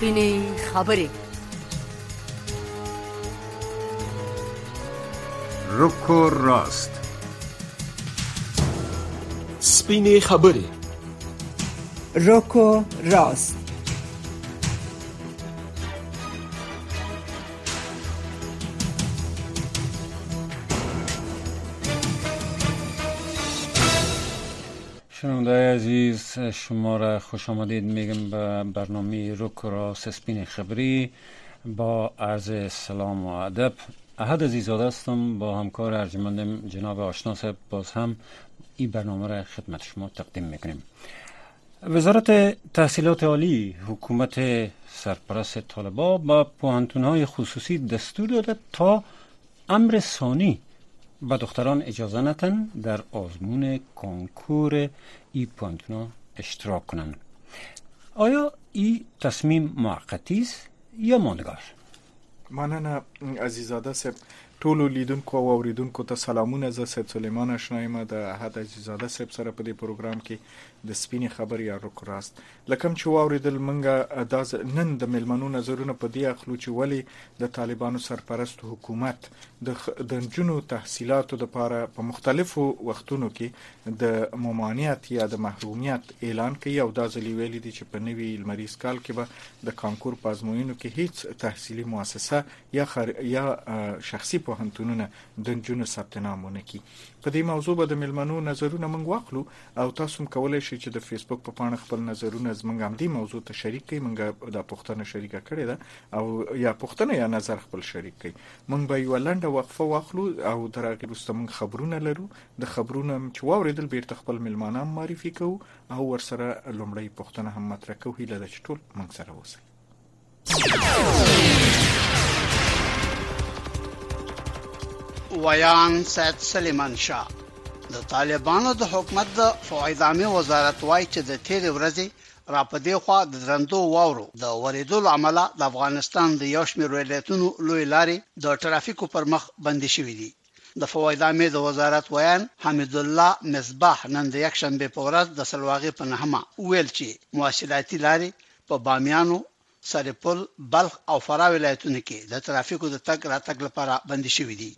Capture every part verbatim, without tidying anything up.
سپینې خبرې. رک و راست. سپینې خبرې. رک و راست. شنونده‌های عزیز، شما را خوش آمدید میگم به برنامه رک و راست سپین خبری. با عرض سلام و ادب، احد عزیزاده هستم. با همکار ارجمندم جناب آشنا صاحب باز هم این برنامه را خدمت شما تقدیم میکنیم. وزارت تحصیلات عالی حکومت سرپرست طالبان با پوهنتون‌های خصوصی دستور داده تا امر ثانی به دختران اجازه ندن در آزمون کنکور ای پوهنتون‌ها اشتراک کنند. آیا این تصمیم موقتی است یا ماندگار؟ مننه عزیزاده صاحب. ټولو لیدونکو او اوریدونکو ته سلامونه. زه سید سلیمان آشنا یم د احد عزیزاده صاحب سره په دې پروګرام کې د سپینې خبرې یا رک راست. لکه چې واوریدل منګه د نن د ملمنو نظرونه په دې اخلو چې ولی د طالبانو سرپرست حکومت د د جنو تحصیلاتو لپاره په مختلفو وختونو کې د ممانعت یا د محرومیت اعلان کوي او دا ځلې ویلي دي چې په نوي لمریز کال کې به د کانکور په ازموینو کې هیڅ تحصیلي مؤسسه یا خر... یا شخصي پوهنتونونه د جنو ثبت نام ونه کړي. په دې موضوع به د ملمنو نظرونه موږ واخلو او تاسو هم کولای شئ چې د فیسبوک په پاڼه خپل نظرونه زموږ هم دې موضوع ته شریک کړئ. موږ دا پوښتنه شریکه کړې ده او یا پوښتنه یا نظر خپل شریک کړئ. موږ به یو لنډه وقفه واخلو او تر هغې وروسته موږ خبرونه لرو. د خبرونه چې واورېدل بیرته خپل ملمانان معرفي کوو او ورسره لومړی پوښتنه هم مطرح کوو. هیله ده چې ټول موږ سره اوسئ. ویان سید سلیمان شاه. د طالبانو د حکومت د فوایدامي وزارت وایي چې د تیرې ورځې را په دې خوا د درندو واورو د ورېدلو عمله د افغانستان د یو شمېر ولایتونو لوی لارې د ټرافیکو پر مخ بندي شوې دي. د فوایدامي د وزارت ویان حمید الله مصباح نن د یکشنبه په ورځ د سلواغې په نهمه ویل چې مواصلاتي لارې په بامیانو، سرپل، بلخ او فراه ولایتونو کې د ټرافیکو د تګ راتګ لپاره بندي شوې دي.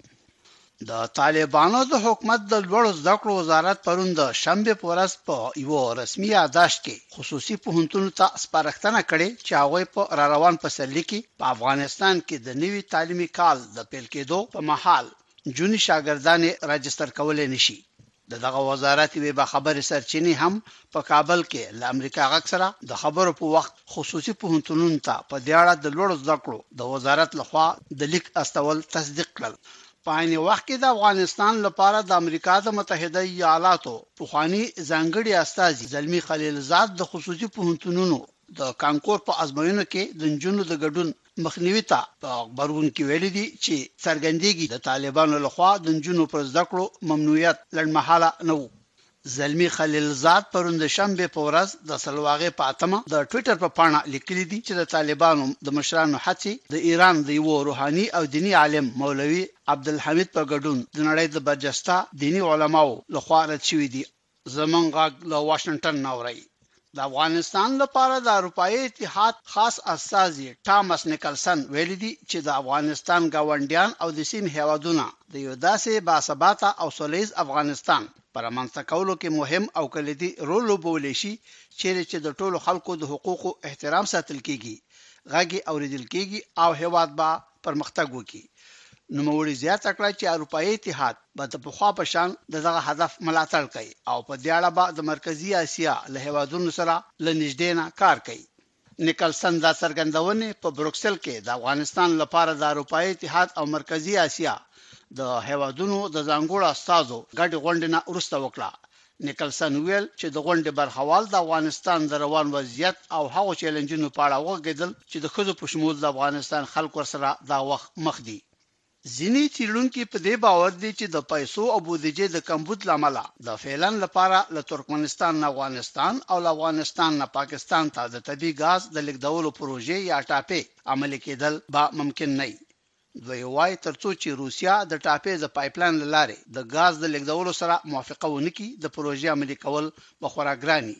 د طالبانو د حکومت د لوړو زده کړو وزارت پرون د شنبه په ورځ په یو رسمي یادداشت کې خصوصي پوهنتونونو ته سپارښتنه کړې چې هغوی په را روان پسرلي کې په افغانستان کې د نوي تعلیمي کال د پیل کېدو په مهال جوني شاګردانې راجستر کولای نشي. د دغه وزارت یوه خبري سرچینې هم په کابل کې له امریکا غږ سره د خبرو په وخت خصوصي پوهنتونونو ته په دې اړه د لوړو زده کړو د وزارت لخوا د لیک استول تصدیق کړل. په عین وخت کې د افغانستان لپاره د امریکا د متحده ایالاتو پخوانی ځانګړي استازي زلمی خلیلزاد د خصوصي پوهنتونونو د کانکور په ازموینو کې د نجونو د ګډون مخنیوي ته په خبرون کې ویلي دي چې څرګندېږي د طالبانو لخوا د نجونو پر زده کړو ممنوعیت لړمحاله نه و. زلمی خلیلزاد پرون د شنبه په ورځ د سلواغې په اتمه د ټوئیټر په پاڼه لیکلي دي چې د طالبانو د مشرانو هڅې د ایران د یو روحاني او دینی عالم مولوي عبدالحمید په ګډون د نړۍ د برجسته دینی علماو لخوا رد شوي دي. زمونږ غږ له واشنگټن ناوړي. د افغانستان لپاره د اروپایي اتحاد خاص استازي ټامس نیکلسن ویلي دي چې د افغانستان گاونډیان او د سیمې هیوادونه د یو داسې باثباته او سولیز افغانستان پر رامنځته کولو کې مهم او کلیدي رول لوبولی شي چیرې چې د ټولو خلکو د حقوقو احترام ساتل کیږي، غږی اوریدل کیږي او هیواد به پرمختګ وکړي. نوموړي زیاته کړه چې اروپایي اتحاد به د پخوا په شان دغه هدف ملاتړ کوي او په دې اړه به د مرکزی اسیا له هیوادونو سره له نږدې نه کار کوي. نیکلسن دا څرګندونه په بروکسل کې د افغانستان لپاره د اروپایي اتحاد او مرکزی اسیا د هیوادونو د ځانګړو استازو ګډ غونډه نه وروسته وکړه. نیکلسن ویل چې د غونډې برخوال د افغانستان د روان وضعیت او هغو چیلنجونو په اړه وغږېدل چې د ښځو په شمول د افغانستان خلکو سره دا وخت مخ دي. ځینې څېړونکي په دې باور دي چې د پیسو او بودیجې د کمبود لامل د فعلن لپاره له ترکمنستان نه افغانستان او له افغانستان نه پاکستان ته د طبي غاز د لیږدولو پروژې یا ټاپې عملي کېدل به ممکن نه وي. دوی وايي ترڅو چې روسیا د ټاپې د پایپلاین لارې د غاز د لیږدولو سره موافقه ونه کړي د پروژې عملي کول به خورا ګراني.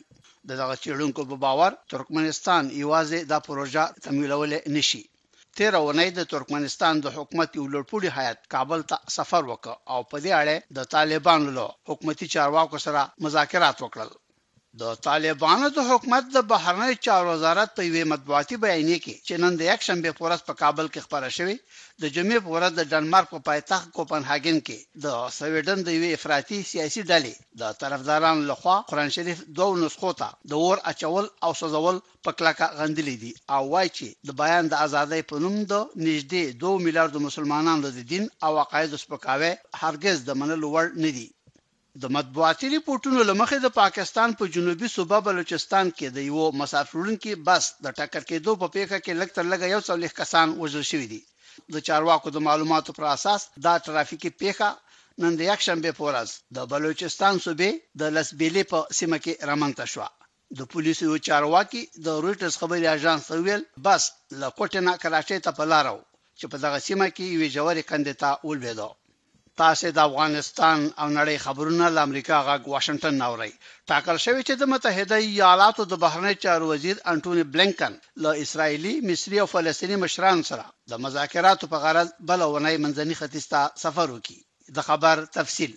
دغه چیرونکو په باور ترکمنستان یوازې دا پروژه تمویلول نشي. تیر اونۍ د ترکمنستان د حکومت یو لوړپوړي هیئت کابل ته سفر وکړ او په دې اړه د طالبانو له حکومتي چارواکو سره مذاکرات وکړل. د طالبانو د حکومت د بهرنی چارو وزارت په یوه مطبوعاتي بیانیه کې چې نن د یک شنبه په ورځ په کابل کې خبره شوې د جمعې په ورځ د ډنمارک په پایتخت کوپنهاګن کې د سویډن د یوه افراطي سیاسي ډلې د طرفدارانو لخوا قرآن شریف دوه نسخو ته د اور اچول او سوځول په کلکه غندلې دي او وایي چې د بیان د ازادۍ په نوم د نږدې دوه میلیارډ مسلمانانو د دین او عقاید سپکاوی هرگز د منلو وړ نه دي. د مطبوعاتي ریپورتونو لمخې د پاکستان په جنوبي صوبه بلوچستان کې د یو مسافرونکو بس د ټکر کېدو په پیښه کې لږ تر لږه یو څلوېښت کسان وژل شوي دي. د چارواکو د معلوماتو پر اساس دا ترافیکي پیښه نن د یک شنبه په ورځ د بلوچستان صوبې د لسبیلې په سیمه کې رامنځته شوه. د پولیسو یو چارواکي د رويټرز خبري اژانس ویل بس له کوټه کراچۍ ته په لارو چې په دغه سیمه کې یو جوړې کندې ته ولوېدو. تاسو د افغانستان او نړۍ خبرونه له امریکا غاګ واشنگټن ناوړي. ټاکل شوی چې د متحده ایالاتو د بهرنی چارو وزیر انټونی بلینکن له اسرایلی، مصری او فلسطینی مشرانو سره د مذاکراتو په غرض بل ونی منځني ختیځ ته سفر وکړي. د خبر تفصیل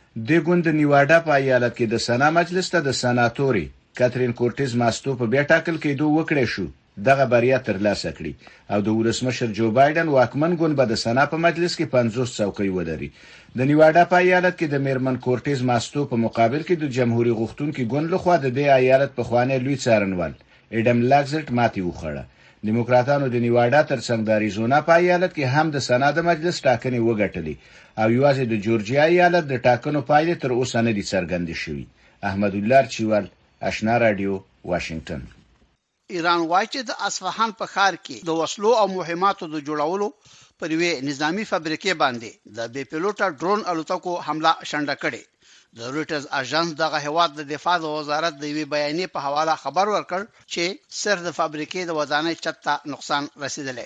د ګوند نیواډا په ایالت کې د سنا مجلس ته د سناتوري کاترین کورټیز ماستو په بیا ټاکل کېدو وکړې شو. دغه بریا ترلاسه کړي او د ولسمشر جو بایدن واکمن ګوند به د سنا په مجلس کې پنځوس څوکۍ ولري. د نیواډا په ایالت کې د میرمن کورټیز ماستو په مقابل کې د جمهوریت غوښتونکو ګوند لخوا د دې ایالت په خوانه لوی څارنوال اډم لاګزټ ماتي وخوړه. دیموکراتانو د نیواډا ترڅنګ د اریزونا په ایالت کې هم د سنا د مجلس ټاکنې وګټلې او یوازې د جورجیا ایالت د ټاکنو پایلې تر اوسه نه دي څرګندې شوې. احمد الله چوال، آشنا رادیو، واشنگټن. ایران وایي چې د اصفهان په ښار کې د وسلو او مهماتو د جوړولو پر یوې نظامی فابریکې باندې د بې پیلوټه ډرون الوتکو حمله شنډه کړې. د رويټرز اژانس دغه هیواد د دفاع د وزارت د یوې بیانیې په حواله خبر ورکړ چې سر د فابریکې د ودانۍ چت ته نقصان رسیدلی.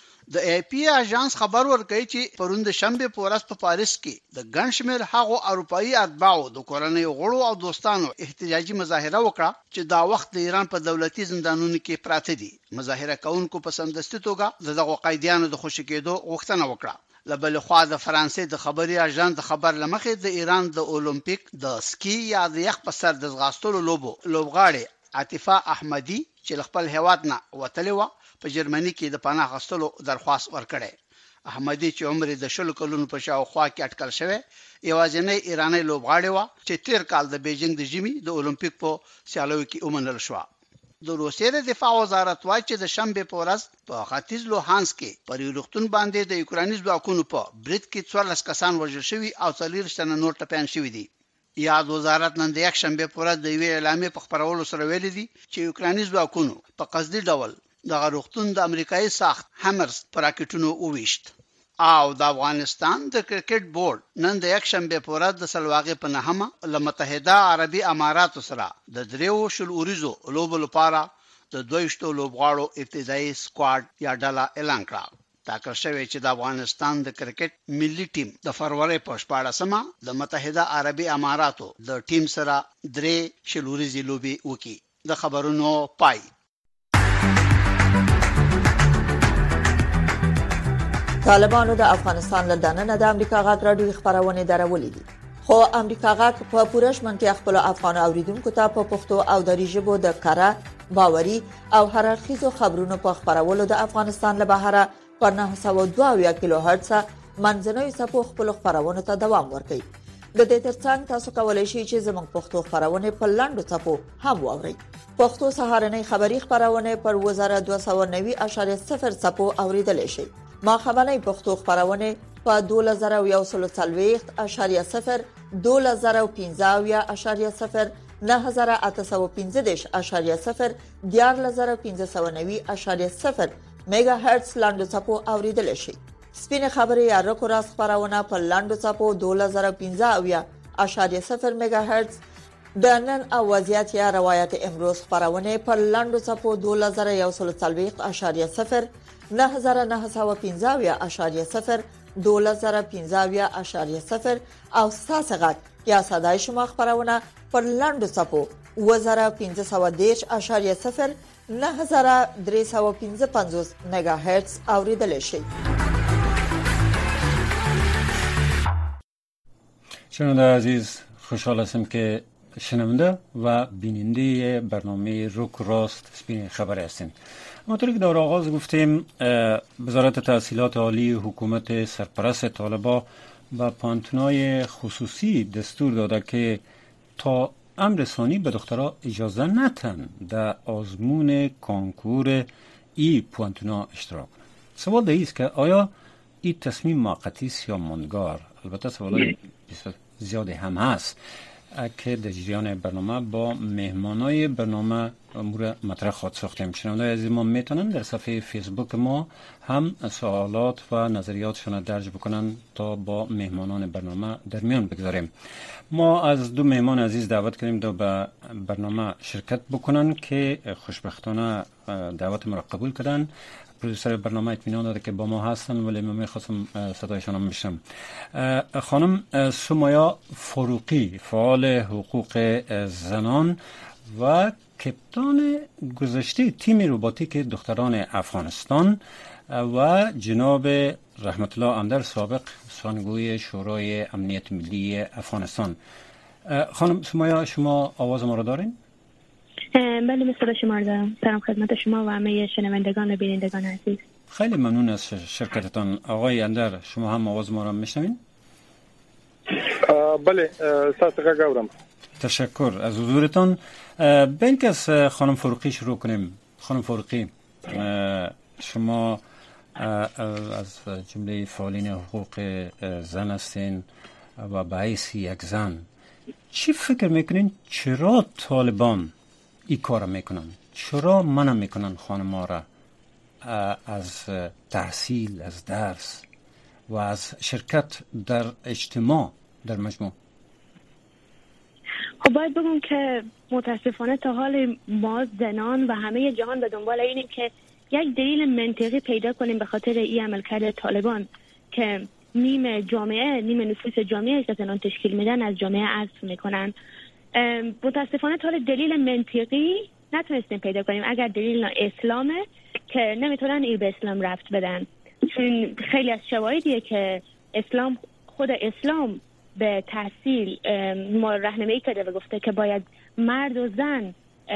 د ای پی اژانس خبر ورکړي چې پروند شنبه په ورځ په پاریس کې د ګڼ شمېر هغو اروپایي اتباعو د کورنۍ غړو او دوستانو احتجاجي مظاهره وکړه چې دا وخت د ایران په دولتي زندانونو کې پراته دي. مظاهره کوونکو په سمدستي توګه دغه قیدیانو د خوشی کېدو غوښتنه وکړه. لبل خو د فرانسې د خبري اژانس د خبر لمخې د ایران د اولمپیک د سکی یا د یخ په سر د ځغاستلو لوبو لوبغاړي عاطفه احمدی چې خپل هیواد نه وتلی و په جرمني کې د پناه غوښتلو درخواست ورکړي. احمدی چې عمر د شل کلونو په شاوخوا کې اټکل شوی یوازینی ایرانی لوبغاړی و چې تیر کال د بیجینګ د ژمي د اولمپیک په سیالیو کې ومنل شو. د روسیې د دفاع وزارت وايي چې د شنبه په ورځ په ختیځ لوهانس کې پر یو روغتون باندې د یوکراني ځواکونو په برید کې څوارلس کسان وژل شوي او څلور تنه نور ټپيان شوي دي. یاد وزارت نن د یک شنبه په ورځ د یوې اعلامیې په خبرولو سره ویلي دي چې یوکراني ځواکونو په قصدي ډول د غروختون د امریکایي ساخت همرز پر راکټونو وويشت. او د افغانستان د کرکټ بورډ نن د یک شنبه په ورځ د سلواغې په نهمه له متحده عربي اماراتو سره د دریو شل اوریزو لوبو لپاره د دویشتو لوبغاړو ابتدایي سکواډ یا ډله اعلان کړه. ټاکل شوی چې د افغانستان د کرکټ ملي ټیم د فروری په شپاړسمه د متحده عربي اماراتو د ټیم سره درې شل اوریزي لوبي وکړي. د خبرونو پای. طالبانو د افغانستان له دننه د امریکا غاټ راډیو خبرونه درولې دي خو امریکا غاټ په پوره شمنتیا خپل افغان اوریدونکو ته په پښتو او دری ژبه د کاره باوري او هررخیزو خبرونو په خبرولو د افغانستان له بهره پر نه سوه دوه کیلو هرتز منځنوي صفو خپل خبرونه ته دوام ورکړي. د دې ترڅنګ تاسو کولای شئ چې زموږ پښتو خبرونه په لاندو صفو هم واورئ. پښتو سهارنۍ خبری خبرونه پر وزارت دوه سوه نوي اعشاریه صفر صفو اوریدل شي. ما خبرنۍ پښتو خبرونه په دوه زره یو سل څلوېښت اعشاریه صفر دوه زره پنځه اعشاریه صفر نه هزار اته سوه پنځه اعشاریه صفر دیار زره پنځه سوه نوي اعشاریه صفر میگا هرتز لاندو صفو اوریدل شي. سپینه خبري یا رکو راس خبرونه په لاندو صفو دوه زره پنځه اعشاریه صفر میگا هرتز د نن او وضعیت یا روایت امروز خبرونه په لاندو صفو دوه زره یو سل څلوېښت اعشاریه صفر نه هزار نه سوه پنځه اعشاریه صفر دوه زره پنځه اعشاریه صفر او ساسغت یا صدای شما خبرونه پر لاندو صفو اوه زره پنځه سوه دېرش اشاریه صفر نه زره درې سوه پنځه پنځوس مگا هرتز اوریدلی شئ. شنونده عزیز، خوشحال هستم که شنونده و بیننده برنامه روک راست سپین خبر هستیم. همانطور که در آغاز گفتیم، وزارت تحصیلات عالی حکومت سرپرست طالبان به پانتونای خصوصی دستور داده که تا امر ثانی به دخترها اجازه نتن در آزمون کنکور ای پانتونا اشتراک کنند. سوال ده ایست که آیا این تصمیم موقتی است یا ماندگار؟ البته سوال زیاده هم هست که در جریان برنامه با مهمانای برنامه امور مطرح خواهد ساختیم. شنوندگان عزیز ما میتونن در صفحه فیسبوک ما هم سوالات و نظریاتشون درج بکنن تا با مهمانان برنامه در میان بگذاریم. ما از دو مهمان عزیز دعوت کردیم تا به برنامه شرکت بکنن که خوشبختانه دعوت ما را قبول کردن. پرودوسر برنامه اطمینان داده که با ما هستن، ولی من میخواستم صدایشان هم بشنم. خانم سمایا فاروقی، فعال حقوق زنان و کپتان گذشته تیم روباتیک دختران افغانستان و جناب رحمت الله اندر، سابق سخنگوی شورای امنیت ملی افغانستان. خانم سمایا، شما آواز ما را دارین؟ بله، مثل شما را دارم. سلام خدمت شما و همه شنوندگان و بینندگان عزیز. خیلی ممنون از شرکتتان. آقای اندر، شما هم آواز ما را میشنوین؟ بله، ساسه گاورم. تشکر از حضورتان. بین که از خانم فاروقی شروع کنیم. خانم فاروقی، شما از جمله فعالین حقوق زن هستین و به حیث یک زن چی فکر میکنین چرا طالبان این کار میکنن؟ چرا منع میکنن خانم‌ها را از تحصیل، از درس و از شرکت در اجتماع در مجموع؟ خب باید بگم که متاسفانه تا حال ما زنان و همه جهان به دنبال اینیم که یک دلیل منطقی پیدا کنیم به خاطر این عملکرد طالبان که نیم جامعه، نیم نفوس جامعه که زنان تشکیل میدن از جامعه عزل میکنن. متاسفانه تا حال دلیل منطقی نتونستیم پیدا کنیم. اگر دلیل اسلامه که نمیتونن این به اسلام ربط بدن، چون خیلی از شواهدیه که اسلام، خود اسلام به تحصیل ما راهنمایی کرده و گفته که باید مرد و زن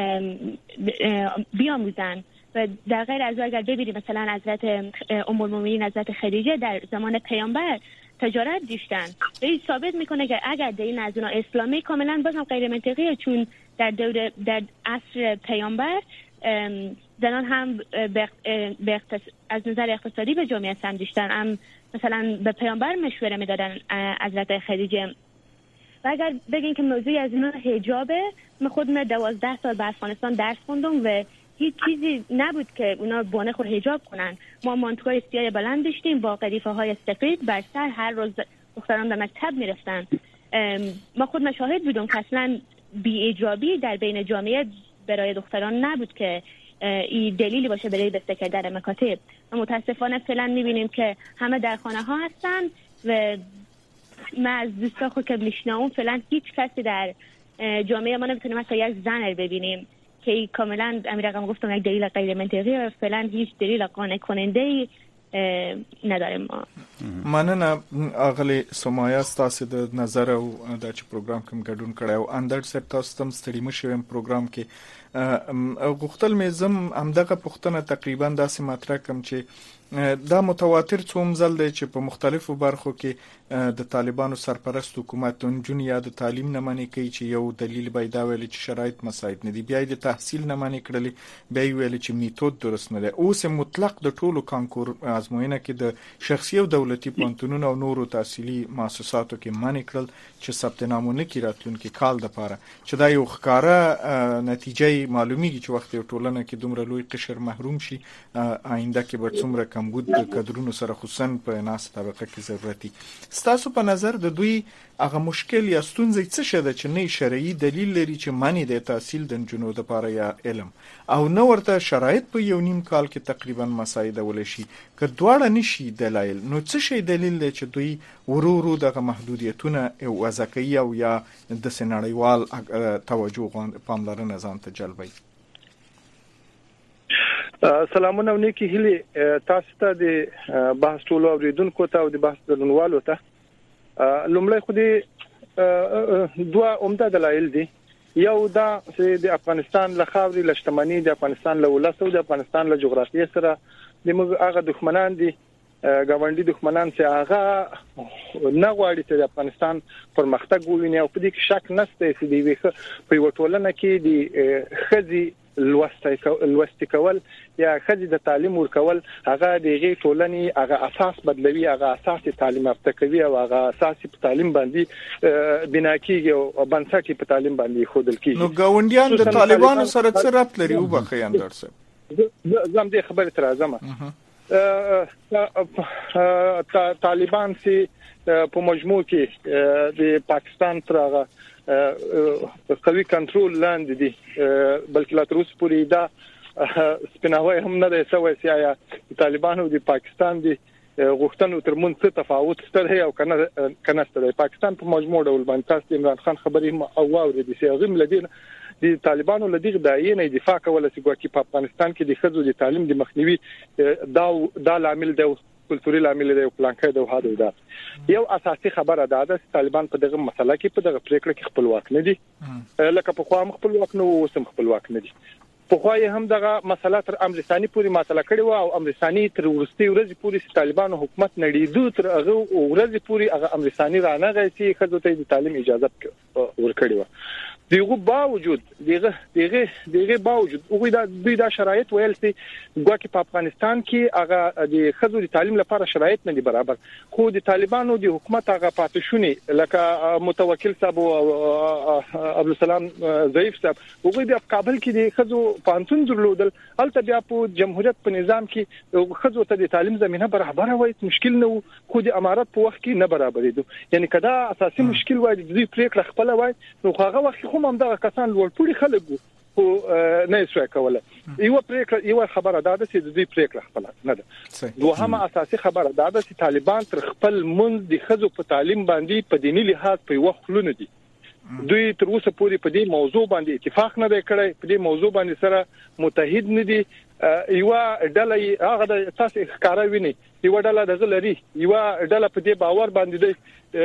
بیاموزن. و در غیر از اگر ببینید مثلا حضرت ام المؤمنین حضرت خدیجه در زمان پیامبر تجارت داشتن. این ثابت میکنه که اگر دین از اونها اسلامی کاملا بازم غیر منطقیه، چون در دور در عصر پیامبر زنان هم به از نظر اقتصادی به جامعه سم داشتن. هم مثلا به پیامبر مشوره میدادن حضرت خدیجه. و اگر بگین که موضوعی از اینا حجابه، من خودم دوازده سال به افغانستان درس خوندم و هیچ چیزی نبود که اونا بانه خود حجاب کنن. ما مانتوهای سیاه بلند داشتیم با قریفه های سفید بر سر، هر روز دختران به مکتب میرفتن. ما خود مشاهد بودم که اصلا بی ایجابی در بین جامعه برای دختران نبود که این دلیلی باشه برای بسته کردن مکاتب. و متاسفانه فعلا میبینیم که همه در خانه ها هستن و من از دوستا خود که میشنوم فعلا هیچ کسی در جامعه ما نمیتونیم حتی یک زن رو ببینیم که کاملا امیر رقم گفتم یک دلیل غیر منطقی و فعلا هیچ دلیل قانع کننده نداریم ما. مننه اغلی سمایا ستاسو د نظر او د چ پروګرام کوم ګډون کړی او اندر سپ تاسو تم ستړي مشوم پروګرام کې غوښتل مې زم همدغه پښتنه تقریبا داسې مطرح کوم چې دا متواتر څوم ځل دی چې په مختلفو برخو کې د طالبانو سرپرست حکومت نجونې یا د تعلیم نه منې کوي چې یو دلیل پیدا ویل چې شرایط مساعد نه دي، بیا د تحصیل نه منې کړلې، بیا ویل چې میتود درست نه دی. اوس مطلق د ټولو کانکور ازموینه کې د شخصي او دولتي پونتونونو او نورو تحصیلي مؤسساتو کې منې کړل چې ثبت نامونه کې راتلونکي کال د پاره چې دا یو ښکارا نتیجه معلومیږي چې وخت یو ټولنه کې دومره لوی قشر محروم شي، آینده کې به څومره کمبود د کډرونو سره خصوصا په ناس طبقه کې ضرورتي. ستاسو په نظر د دوی هغه مشکل یا ستونزې څه شته چې نه شرعي دلیل لري چې معنی د تحصیل د جنونو لپاره یا علم او نو ورته شرایط په یو نیم کال کې تقریبا مساعده ول شي که دواړه نشي دلایل نو څه شي دلیل دی چې دوی ورو ورو دغه محدودیتونه وضع کوي او یا د سنړیوال توجه پاملرنه ځان ته جلبوي؟ سلامونه ونیکی هلی تاسو ته د بحث ټولو اوریدونکو ته او د بحث درنوالو ته لومړی خو دې دوه عمده دلایل دي. یو دا چې د افغانستان له خاورې له شتمنۍ د افغانستان له ولس او د افغانستان له جغرافیې سره د موږ هغه دښمنان دي ګاونډي دښمنان چې هغه نه غواړي چې د افغانستان پرمختګ وویني او په دې کې شک نشته چې د ویخه په یو ټولنه کې د خزي لوستي کول یا خزي د تعلیم ورکول هغه دغه ټولنې هغه اساس بدلوي، هغه اساس تعلیم یافته کوي او هغه اساس په تعلیم باندې بنا کیږي او بنسټ په تعلیم باندې خودل کیږي. نو ګاونډیان د طالبانو سره څه رابط لري او بخیان درسه زم دې خبره تر ازمه طالبان چې په مجموع کې د پاکستان تر هغه قوي کنټرول لاندې دي بلکې لا تر اوسه پورې دا سپیناوی هم نه دی سوی چې یا طالبانو د پاکستان د غوښتنو ترمنځ څه تفاوت شته او کنه کنه شته. پاکستان په مجموع ډول باندې تاسو عمران خان خبرې او واوري دي چې غیم لدین د طالبانو لدیغ دایې نه دفاع کوله چې ګواکې په افغانستان کې د خزو د تعلیم د مخنیوي دا دا عامل دی کلتوري عامل دی او پلانکې د هادو دا یو اساسي خبره ده چې طالبان په دغه مسله کې په دغه پریکړه کې خپلواک نه دي لکه په خوا خپلواک نه او سم خپلواک نه دي. په خوا هم دغه مسله تر امرستاني پوری مسله کړي و او امرستاني تر ورستي ورځې پوری طالبانو حکومت نړیدو تر هغه ورځې پوری هغه امرستاني رانه غي چې خزو ته د تعلیم اجازه ورکړي و. دیغه باوجود دیغه دیغه دیغه باوجود او دا دوی دا شرایط ویل سي ګواکې په افغانستان کې هغه د خزو د تعلیم لپاره شرایط نه دي برابر خو د طالبانو د حکومت هغه پاتشونی لکه متوکل صاحب او عبد السلام ضعیف صاحب هغه د کابل کې د خزو پانتون درلودل البته بیا په جمهوریت په نظام کې خزو ته د تعلیم زمينه برابر وای مشکل نه خو د امارات په وخت کې نه برابرې دي یعنی کدا اساسي مشکل وای د دې پریکړه خپل وای نو هغه وخت خو هم دا کسان ورپوري خلک خو نه شوي کوله. یو پریکړه یو خبره ده چې د دې پریکړه خپل نه ده. دوهمه اساسي خبره ده چې طالبان تر خپل منځ د خزو په تعلیم باندې په دیني لحاظ په وخت لونه دي. دوی تر اوسه پورې په دې موضوع باندې اتفاق نه دی کړی، په دې موضوع باندې سره متحد نه دي. یو ډله هغه د تاسو ښکارا ویني یو ډله دغه لري یو ډله په دې باور باندې دی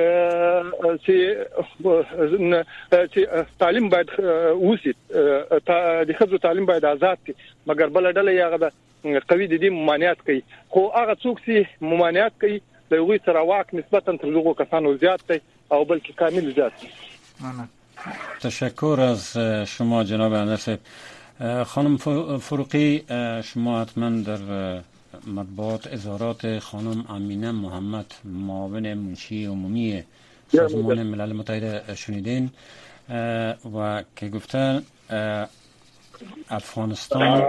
چې چې تعلیم باید وسی د خزو تعلیم باید آزاد شي مګر بل ډله یې هغه قوي دي ممانعت کوي خو هغه څوک چې ممانعت کوي د یوې سره واک نسبتا تر دغه کسانو زیات دی او بلکې کامل زیات دی. تشکر از شما جناب اندرس. خانم فروقی شما حتما در مطبوعات اظهارات خانم امینه محمد معاون منشی عمومی سازمان ملل متحد شنیدین و که گفتن افغانستان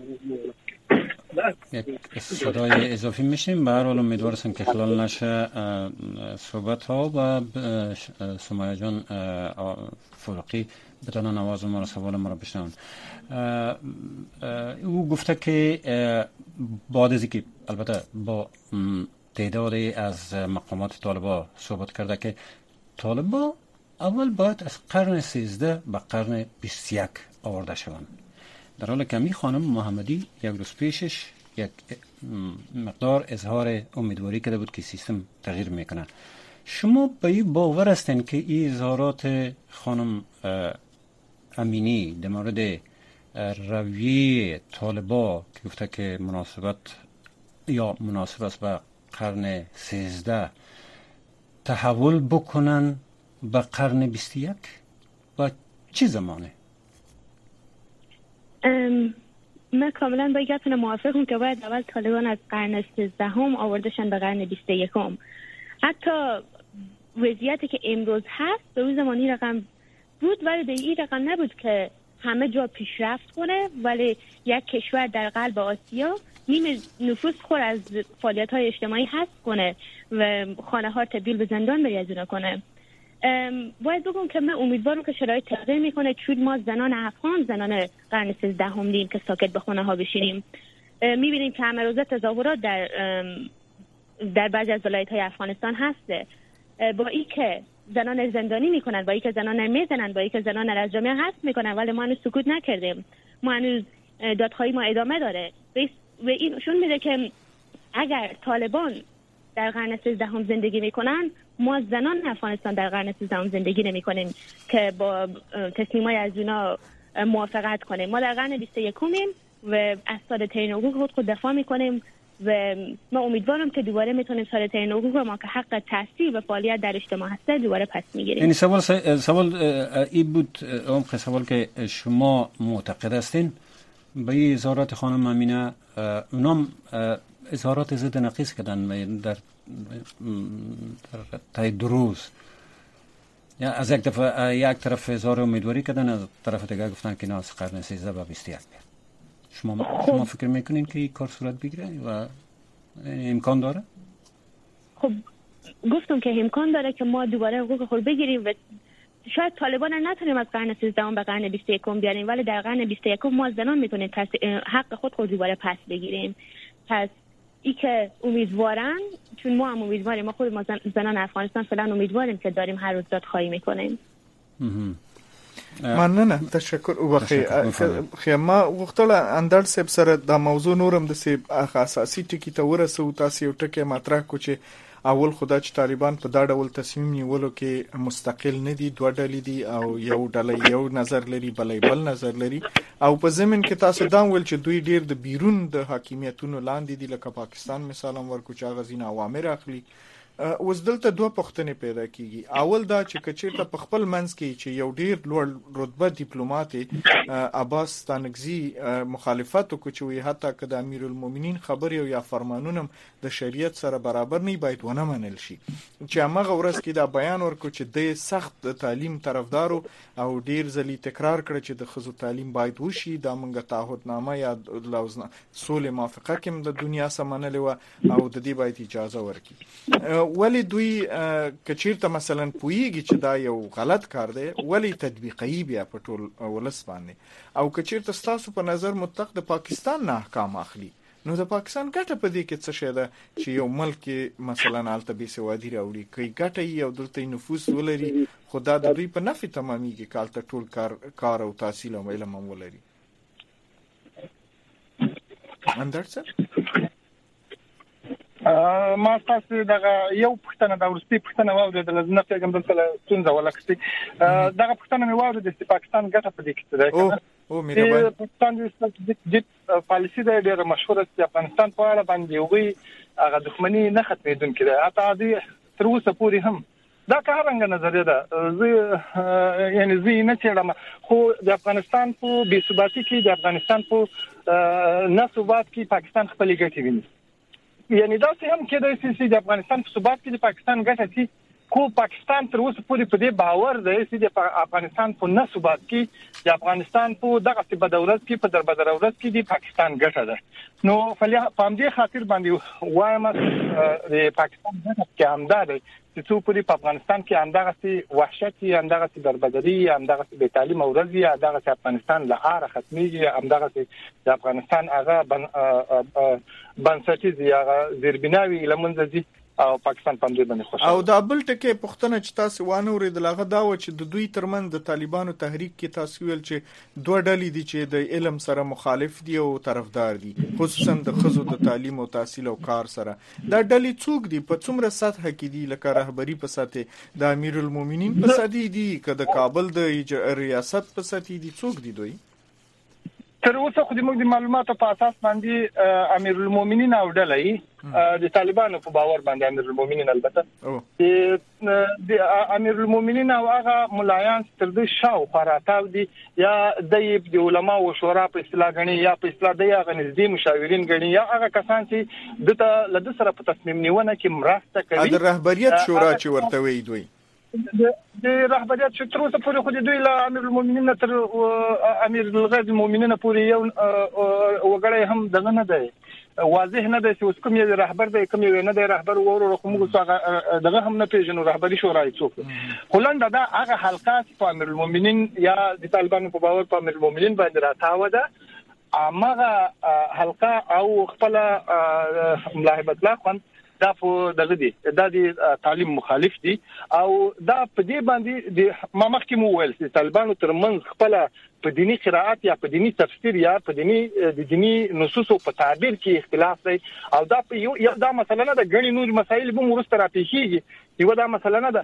یک صدای اضافی میشیم به هر حال امیدوار هستم که خلال نشه صحبت ها و سمیه جان فروقی بتونن آواز ما را سوال ما را بشنون. او گفته که بعد از اینکه البته با تعدادی از مقامات طالبا صحبت کرده که طالبا اول باید از قرن سیزده به قرن بیست و یک آورده شوند، در حالی که می خانم محمدی یک روز پیشش یک مقدار اظهار امیدواری کرده بود که سیستم تغییر میکنه. شما به این باور هستین که این اظهارات خانم امینی در مورد رویه طالبا که گفته که مناسبت یا مناسب است به قرن سیزده تحول بکنن به قرن بیست و یک و چه زمانه؟ من کاملا با گفتن موافقم که باید اول طالبان از قرن سیزده هم آوردشن به قرن بیست و یکم. حتی وضعیتی که امروز هست به اون زمانی رقم بود ولی به این رقم نبود که همه جا پیشرفت کنه، ولی یک کشور در قلب آسیا نیم نفوس خور از فعالیت‌های اجتماعی حذف کنه و خانه ها تبدیل به زندان بریزونه کنه. باید بگم که من امیدوارم که شرایط تغییر میکنه، چون ما زنان افغان، زنان قرن سیزدهم دیم که ساکت به خونه ها بشینیم. میبینیم که همه روزه تظاهرات در در بعضی از ولایت های افغانستان هسته. با این که زنان زندانی میکنن، با این که زنان میزنن، با این که زنان از جامعه حذف میکنن، ولی ما هنوز سکوت نکردیم. ما هنوز دادخواهی ما ادامه داره و این نشون میده که اگر طالبان در قرن سیزدهم زندگی میکنن، ما زنان افغانستان در قرن سیزدهم زندگی نمیکنیم که با تصمیمای از اونا موافقت کنیم. ما در قرن بیست و یکمیم و از ساده‌ترین حقوق خود خود دفاع میکنیم و ما امیدوارم که دوباره میتونیم ساده‌ترین حقوق ما که حق تحصیل و فعالیت در اجتماع هسته دوباره پس میگیریم. یعنی سوال سوال این بود، عمق سوال که شما معتقد هستین به این اظهارات خانم امینه، اونام اظهارات ضد نقیض کردن در تا دو روز، یا از یک طرف یک طرف اظهار امیدواری کردن، از طرف دیگه گفتن که نه از قرن سیزده و بیست و یک بیاد. شما شما فکر میکنین که این کار صورت بگیره و امکان داره؟ خب گفتم که امکان داره که ما دوباره حقوق خود بگیریم و شاید طالبان نتونیم از قرن سیزدهم به قرن بیست و یکم بیاریم، ولی در قرن بیست و یکم ما زنان میتونیم حق خود خود دوباره پس بگیریم. پس ای که امیدوارن، چون ما هم امیدواریم، ما خود ما زنان افغانستان فعلا امیدواریم که داریم هر روز دادخواهی میکنیم. مننه، تشکر. وبخي خو ما وختل اندر سب سره د موضوع نورم د سب اساسي ټکی ته ورسو. تاسو یو ټکی مطرح کو چې اول خدا چې طالبان په دا ډول تصمیم نیولو کې مستقل نه دي، دوه ډلې دي او یو ډله یو نظر لري، بلې بل نظر لري، او په زمين کې تاسو دا ول چې دوی ډیر د بیرون د حاکمیتونو لاندې دي، لکه پاکستان مثال ورکو چې غزین اوامر اخلي. اوس دلته دوه پښتنې پیدا کیږي. اول دا چې کچېرته په خپل منځ کې چې یو ډیر لوړ رتبه ډیپلوماټ عباس ستانکزي مخالفت وکړي چې حتی که د امیر المؤمنین خبر یو یا فرمانونه د شریعت سره برابر نه باید ونه منل شي، چې هغه ورځ کې دا بیان ورکړي چې د سخت تعلیم طرفدارو او ډیر ځلې تکرار کړي چې د خزو تعلیم باید وشي، دا منګه تعهدنامه یا لوزنه سولې موافقه کوم د دنیا سره منلې او د دې باید اجازه ورکړي. ولی دوی کچیرته مثلا پویږي چې دا یو غلط کار دی، ولی تطبیقي بیا په ټول ولس باندې، او کچیرته تاسو په نظر مطلق د پاکستان نه احکام اخلي، نو د پاکستان ګټه په دې کې څه شي ده چې یو ملک مثلا الته بي سوادي راوړي، کوي ګټه یو دلته نفوس ولري، خدا د دوی په نفع تماميږي، کالته ټول کار کار او تحصیل او علم هم ولري. اندرڅ ما تاسو دغه یو پښتنه د ورستي پښتنه واورېدل، نه پیغام دلته څنګه ولکسي دغه پښتنه مې واورېدل چې پاکستان ګټه په دې کې ده. او مهرباني پاکستان د پالیسي د ډېر مشهور چې افغانستان په اړه باندې وی هغه دښمنی نه ختمېدونکې ده، حتی دې تر اوسه پورې هم دا کارنګ نظریه ده. زه یعنی زه نه چېرم، خو د افغانستان په بې ثباتۍ کې د افغانستان په نه ثبات کې پاکستان خپل ګټې ویني. یعنی دا څه هم کېدای شي چې د افغانستان په ثبات کې د پاکستان ګټه شي، خو پاکستان تر اوسه پورې په دې باور دی چې د افغانستان په نه ثبات کې د افغانستان په دغه څه بدولت کې په دربدرولت کې د پاکستان ګټه ده. نو فلیا په دې خاطر باندې وایم د پاکستان ګټه کې همدا دی چې څو پورې په افغانستان کې همدغه څه وحشت، همدغه څه دربدري، همدغه څه بې تعلیم او ورځي، همدغه څه افغانستان له آره ختميږي، همدغه څه د افغانستان هغه بنسټیز یا زیربناوي لمنځه دي او پاکستان په دې باندې خوشاله. او دا بل ټکی پښتنه چې تاسو وانه ورېدل هغه دا و چې د دوی ترمن د طالبانو تحریک کې تاسو ویل چې دوه ډلې دي چې د علم سره مخالف دي او طرفدار دي، خصوصا د خزو د تعلیم او تحصیل او کار سره. دا ډلې څوک دي، په څومره سطح کې دي، لکه رهبری په سطح د امیر المؤمنین په سطح دي که د کابل د ریاست په سطح دي، څوک دي دوی؟ تر اوسه خو د موږ د معلوماتو په اساس باندې امیر المؤمنین او ډلې د طالبانو په باور باندې امیر المؤمنین البته د امیر المؤمنین او هغه ملایان تر دې شاو خراتاو دي، یا د علماء او شورا په اصطلاح غني، یا په اصطلاح د هغه نږدې مشاورین غني، یا هغه کسان چې د له سره په تصمیم نیونه کې مرسته کوي. د رهبریت شورا چې ورته وی دوی د رهبریت چې تر اوسه پورې خو د دوی له امیر المؤمنین تر امیر الغیظ المؤمنین پورې یو وګړی هم دغه نه دی واضح نه دی چې اوس کوم یو رهبر دی کوم یو نه دی رهبر ورو خو موږ څنګه دغه هم نه پیژنو رهبری شورای څوک هولند دا هغه حلقات په امیر المؤمنین یا د طالبانو په باور په امیر المؤمنین باندې راتاوه ده امغه حلقه او خپل ملاحبت لا خوند دا په دغه دي دا د تعلیم مخالف دي او دا په دې باندې د ما مخکې مو ویل چې طالبانو ترمنځ خپل په دینی قرائت یا په دینی تفسیر یا په دینی د دینی نصوص په تعبیر کې اختلاف دی او دا په یو یا دا مثلا نه د غنی نور مسایل به مرسته راپېښیږي یو دا مثلا نه ده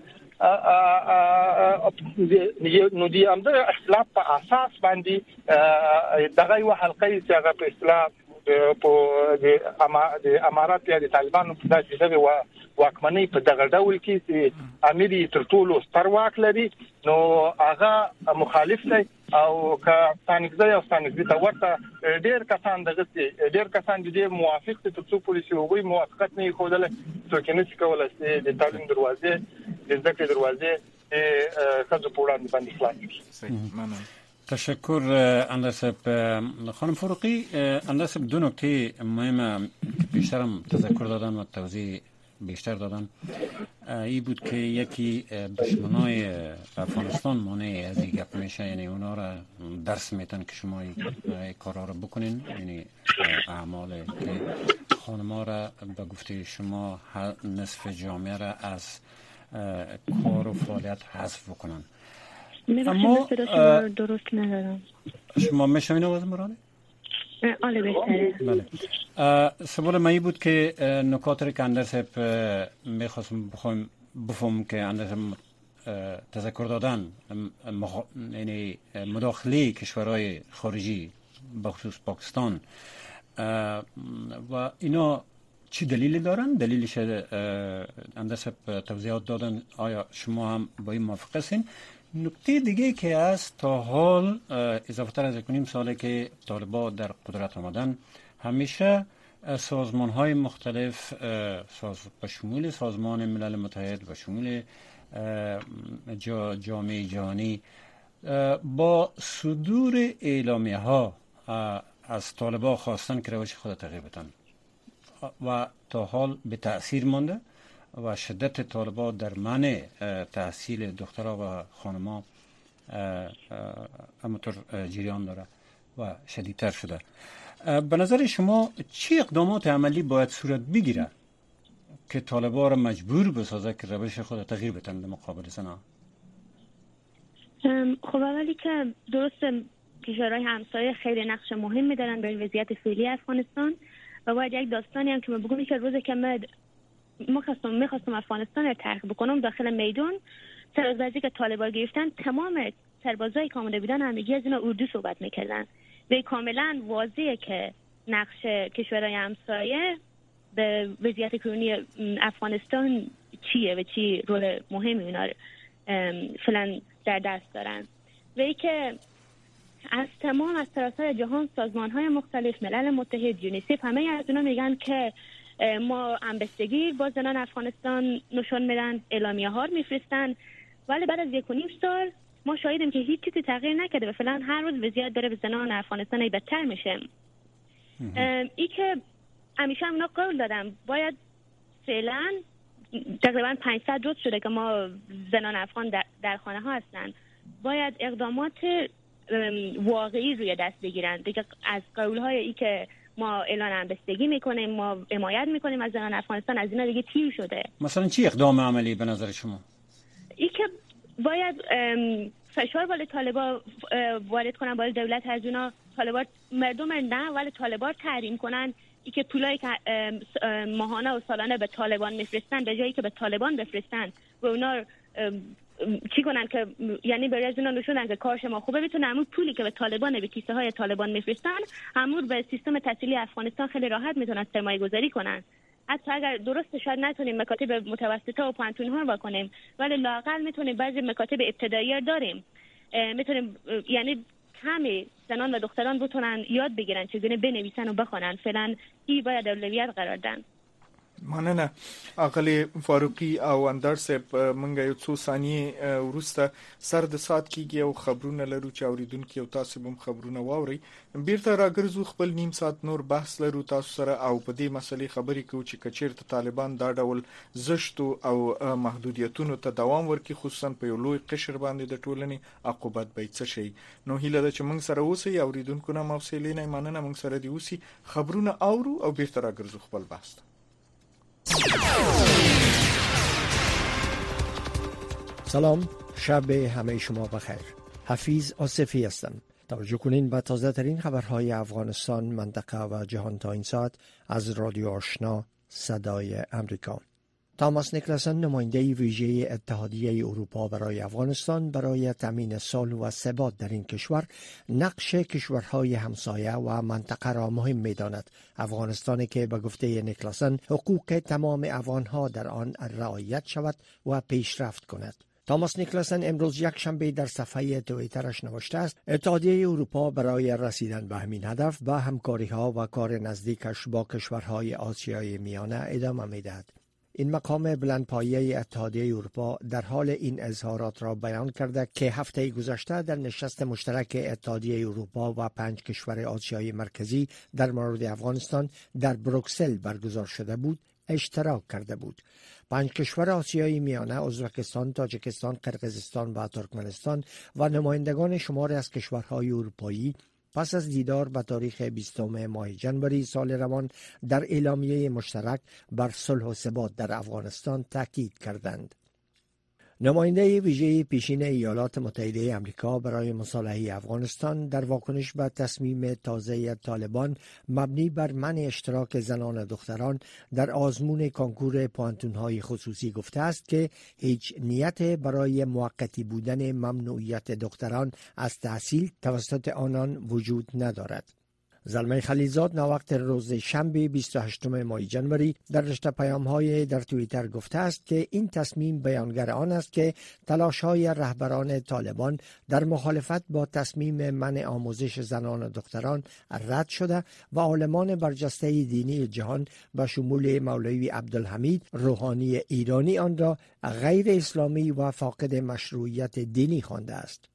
نو دی امده اختلاف په اساس باندې دغه یو حلقه چې هغه په اصطلاح په د امارات یا د طالبانو په دغه واکمنۍ په دغه ډول کې چې امیر تر ټولو ستر واک لري نو هغه مخالف دی او که ستانګزي او ستانګزي ته ورته ډېر کسان دغه ډېر کسان دي موافق دي ترڅو پولیسي وګړي موافقت نه خوده څوک نه څه کولای شي د تعلیم دروازه د ذکر دروازه خځو په وړاندې باندې خلاص ممنون. تشکر اندرسب خانم فروقی. اندرسب دو نکته مهمه که بیشترم تذکر دادن و توضیح بیشتر دادن ای بود که یکی دشمنای افغانستان مانع از این گپ میشه، یعنی اونا را درس میتن که شما این کارا را بکنین، یعنی اعمال که خانما را به گفته شما نصف جامعه را از کار و فعالیت حذف بکنن. اما درست ندارم. شما میشنوین آواز مرانه؟ آله بهتره. بله. سوال من بود که نکات رو که اندرسب میخواستم بخوایم بفهم که اندرسب تذکر دادن مخ... یعنی مداخله کشورهای خارجی بخصوص پاکستان و اینا چی دلیلی دارن؟ دلیلش اندرسب توضیحات دادن. آیا شما هم با این موافق هستین؟ نکته دیگه که از تا حال اضافه تر از کنیم ساله که طالبان در قدرت آمدن همیشه سازمان های مختلف ساز به شمول سازمان ملل متحد و شمول جا جامعه جهانی با صدور اعلامیه ها از طالبان خواستن که روش خود تغییر بدن و تا حال به تأثیر مانده و شدت طالبان در منع تحصیل دخترها و خانم‌ها همونطور جریان داره و شدیدتر شده. به نظر شما چه اقدامات عملی باید صورت بگیره که طالبان را مجبور بسازه که روش خود تغییر بدن در مقابل زنها؟ خب اولی که درست کشورهای همسایه خیلی نقش مهمی دارن به وضعیت فعلی افغانستان و باید یک داستانی هم که ما بگم که روز که ما میخواستم میخواستم افغانستان رو ترک بکنم داخل میدان سربازی که طالبان گرفتن تمام سربازای که آمده بودن همگی از اینا اردو صحبت میکردن و کاملا واضحه که نقش کشورهای همسایه به وضعیت کنونی افغانستان چیه و چی رول مهمی اینا فعلا در دست دارن و ای که از تمام از سراسر جهان سازمان‌های مختلف ملل متحد یونیسف همه از اینا میگن که ما همبستگی با زنان افغانستان نشون میدن، اعلامیه ها رو میفرستن، ولی بعد از یک و نیم سال ما شاهدیم که هیچ چیزی تغییر نکرده و فعلا هر روز وضعیت داره به زنان افغانستان ای بدتر میشه. ای که همیشه اونا قول دادم باید فعلا تقریبا پانصد روز شده که ما زنان افغان در, در خانه ها هستن، باید اقدامات واقعی روی دست بگیرن دیگه. از قول های ای که ما اعلان همبستگی میکنیم، ما حمایت میکنیم از زنان افغانستان، از اینا دیگه تیر شده. مثلا چی اقدام عملی به نظر شما؟ ای که باید فشار بالای طالبان وارد کنن، بالای دولت از اونا طالبان مردم نه ولی طالبان تحریم کنن. ای که پولایی که ماهانه و سالانه به طالبان میفرستن به جایی که به طالبان بفرستن و اونا چی کنن که یعنی برای از اونا نشونن که کار شما خوبه، بتونن همون پولی که به طالبان به کیسه های طالبان میفرستن همون به سیستم تحصیلی افغانستان خیلی راحت میتونن سرمایه گذاری کنن. حتی اگر درست شاید نتونیم مکاتب متوسطه و پانتون ها رو بکنیم ولی لااقل میتونیم بعضی مکاتب ابتدایی داریم، میتونیم یعنی همه زنان و دختران بتونن یاد بگیرن چگونه بنویسن و بخونن. فعلا این باید اولویت قرار دادن. مننه اقلی فاروقی او اندر صاحب منګه یو څو ثانیې ورسته سر د سات کېږي او خبرونه لرو چې اوریدونکو او تاسو هم خبرونه واوري. بیرته راګرځو خپل نیم سات نور بحث لرو تاسو سره او په دې مسلې خبرې کوو چې کچیرته طالبان دا ډول زشتو او محدودیتونو ته دوام ورکړي، خصوصا په یو لوی قشر باندې د ټولنې عقوبت به څه شي. نو هیله ده چې موږ سره اوسئ اوریدونکو نه موصلې نه مننه، موږ سره دی اوسئ، خبرونه اورو او بیرته راګرځو خپل بحث. سلام، شب همه شما بخیر. حفیظ آصفی هستم. توجه کنین به تازه ترین خبرهای افغانستان، منطقه و جهان تا این ساعت از رادیو آشنا صدای امریکا. تاماس نیکلسن، نماینده ویژه اتحادیه اروپا برای افغانستان، برای تامین صلح و ثبات در این کشور نقش کشورهای همسایه و منطقه را مهم می‌داند. افغانستانی که به گفته نیکلسن حقوق تمام افغانها در آن رعایت شود و پیشرفت کند. تاماس نیکلسن امروز یک شنبه در صفحه توییترش نوشته است: اتحادیه اروپا برای رسیدن به همین هدف با همکاری‌ها و کار نزدیکش با کشورهای آسیای میانه ادامه می‌دهد. این مقام بلندپایه اتحادیه اروپا در حال این اظهارات را بیان کرده که هفته گذشته در نشست مشترک اتحادیه اروپا و پنج کشور آسیای مرکزی در مورد افغانستان در بروکسل برگزار شده بود اشتراک کرده بود. پنج کشور آسیای میانه، ازبکستان، تاجیکستان، قرقیزستان و ترکمنستان و نمایندگان شماری از کشورهای اروپایی پس از دیدار به تاریخ بیستم ماه ژانویه سال روان در اعلامیه مشترک بر صلح و ثبات در افغانستان تاکید کردند. نماینده ویژه پیشین ایالات متحده آمریکا برای مصالحه افغانستان در واکنش به تصمیم تازه طالبان مبنی بر منع اشتراک زنان و دختران در آزمون کنکور پوانتون‌های خصوصی گفته است که هیچ نیت برای موقتی بودن ممنوعیت دختران از تحصیل توسط آنان وجود ندارد. زلمه خلیلزاد ناوقت روز شنبه بیست و هشتم ماه ژانویه در رشته پیام‌های در توییتر گفته است که این تصمیم بیانگر آن است که تلاش‌های رهبران طالبان در مخالفت با تصمیم منع آموزش زنان و دختران رد شده و عالمان برجسته دینی جهان به شمول مولوی عبدالحمید روحانی ایرانی آن را غیر اسلامی و فاقد مشروعیت دینی خوانده است.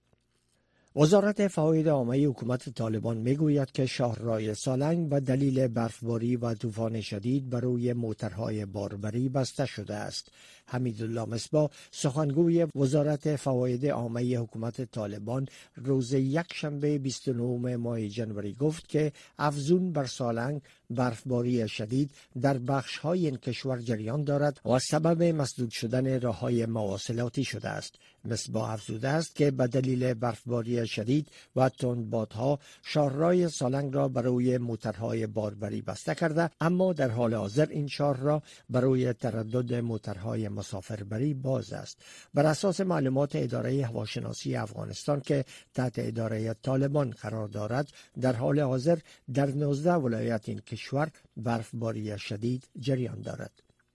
وزارت فواید عامه حکومت طالبان میگوید که شاهراه سالنگ به دلیل برفباری و طوفان شدید بر روی موترهای باربری بسته شده است. حمیدالله مصباح، سخنگوی وزارت فواید عامه حکومت طالبان، روز یکشنبه بیست و نهم ماه ژانویه گفت که افزون بر سالنگ برفباری شدید در بخش‌های این کشور جریان دارد و سبب مسدود شدن راه‌های مواصلاتی شده است. مصباح افزوده است که به دلیل برفباری شدید و تندبادها شاهراه سالنگ را برای موترهای باربری بسته کرده، اما در حال حاضر این شاه را برای تردد موترهای مسافربری باز است. بر اساس معلومات اداره هواشناسی افغانستان که تحت اداره طالبان قرار دارد، در حال حاضر در نوزده ولایت این کشور برفباری شدید جریان دارد.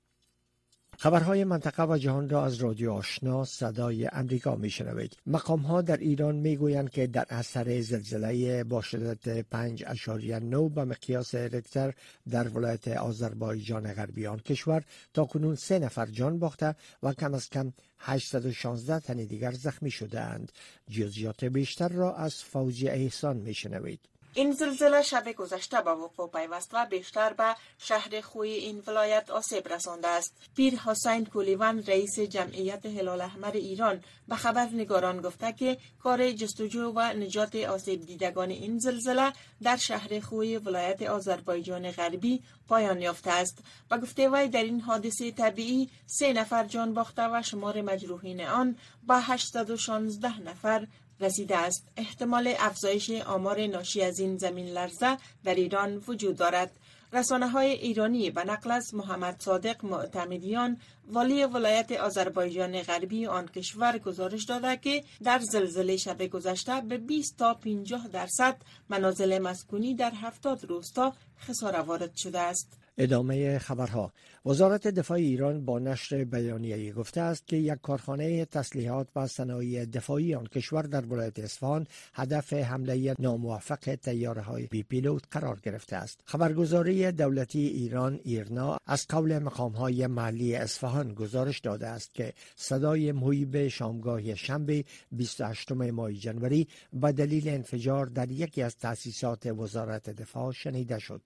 خبرهای منطقه و جهان را از رادیو آشنا صدای امریکا میشنوید. مقام ها در ایران میگویند که در اثر زلزله با شدت پنج اشاریه نه به مقیاس ریکتر در ولایت آذربایجان غربی آن کشور تاکنون سه نفر جان باخته و کم از کم هشتصد و شانزده تن دیگر زخمی شده اند. جزئیات بیشتر را از فوزی احسان میشنوید. این زلزله شب گذشته به وقوع پیوست و بیشتر به شهر خوی این ولایت آسیب رسانده است. پیر حسین کولیوان، رئیس جمعیت هلال احمر ایران، به خبرنگاران گفته که کار جستجو و نجات آسیب دیدگان این زلزله در شهر خوی ولایت آذربایجان غربی پایان یافته است. به گفته وی در این حادثه طبیعی سه نفر جان باخته و شمار مجروحین آن به هشتصد و شانزده نفر رسیده است. احتمال افزایش آمار ناشی از این زمین لرزه در ایران وجود دارد. رسانه‌های ایرانی به نقل از محمد صادق معتمدیان، والی ولایت آذربایجان غربی آن کشور، گزارش داده که در زلزله شب گذشته به بیست تا پنجاه درصد منازل مسکونی در هفتاد روستا خسارت وارد شده است. ادامه خبرها. وزارت دفاع ایران با نشر بیانیه‌ای گفته است که یک کارخانه تسلیحات و صنایع دفاعی آن کشور در ولایت اصفهان هدف حمله ناموفق طیاره‌های بی پیلوت قرار گرفته است. خبرگزاری دولتی ایران ایرنا از قول مقام‌های محلی اصفهان گزارش داده است که صدای مهیب شامگاه شنبه بیست و هشتم ماه جنوری به دلیل انفجار در یکی از تأسیسات وزارت دفاع شنیده شد.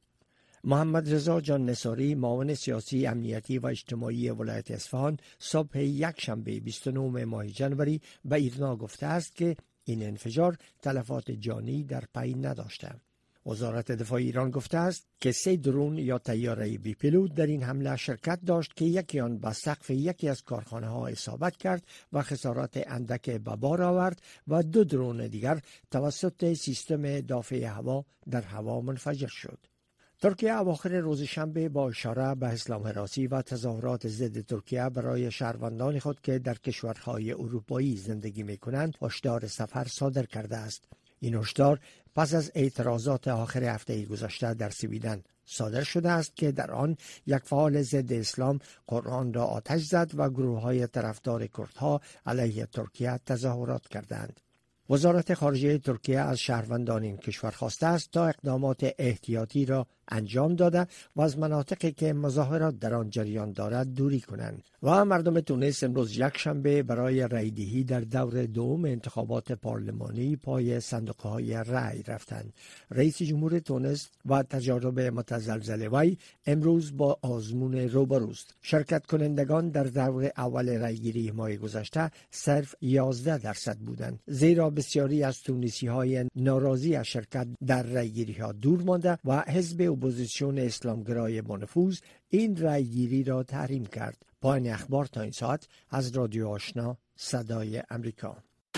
محمد رضا جان نصاری معاون سیاسی امنیتی و اجتماعی ولایت اصفهان صبح یک شنبه بیست و نه ماه جنوری به ایرنا گفته است که این انفجار تلفات جانی در پی نداشته. وزارت دفاع ایران گفته است که سه درون یا طیاره بی پیلوت در این حمله شرکت داشت که یکی آن به سقف یکی از کارخانه ها اصابت کرد و خسارات اندک به بار آورد و دو درون دیگر توسط سیستم دافع هوا در هوا منفجر شد. ترکیه اواخر روز شنبه با اشاره به اسلام هراسی و تظاهرات ضد ترکیه برای شهروندان خود که در کشورهای اروپایی زندگی می‌کنند هشدار سفر صادر کرده است. این هشدار پس از اعتراضات آخر هفته گذشته در سویدن صادر شده است که در آن یک فعال ضد اسلام قرآن را آتش زد و گروه‌های طرفدار کردها علیه ترکیه تظاهرات کردند. وزارت خارجه ترکیه از شهروندان این کشور خواسته است تا اقدامات احتیاطی را انجام داده و از مناطقی که مظاهرات در آن جریان دارد دوری کنند. و مردم تونس امروز یک شنبه برای رایدهی در دور دوم انتخابات پارلمانی پای صندوق‌های رای رفتند. رئیس جمهور تونس و تجارب متزلزل وی امروز با آزمون روبروست. شرکت کنندگان در دور اول رایگیری ماه گذشته صرف یازده درصد بودند، زیرا بسیاری از تونسی‌های ناراضی از شرکت در رایگیری‌ها دور مانده و حزب اپوزیسیون اسلامگرای با نفوذ این رایگیری را تحریم کرد. پایان اخبار تا این ساعت از رادیو آشنا صدای امریکا.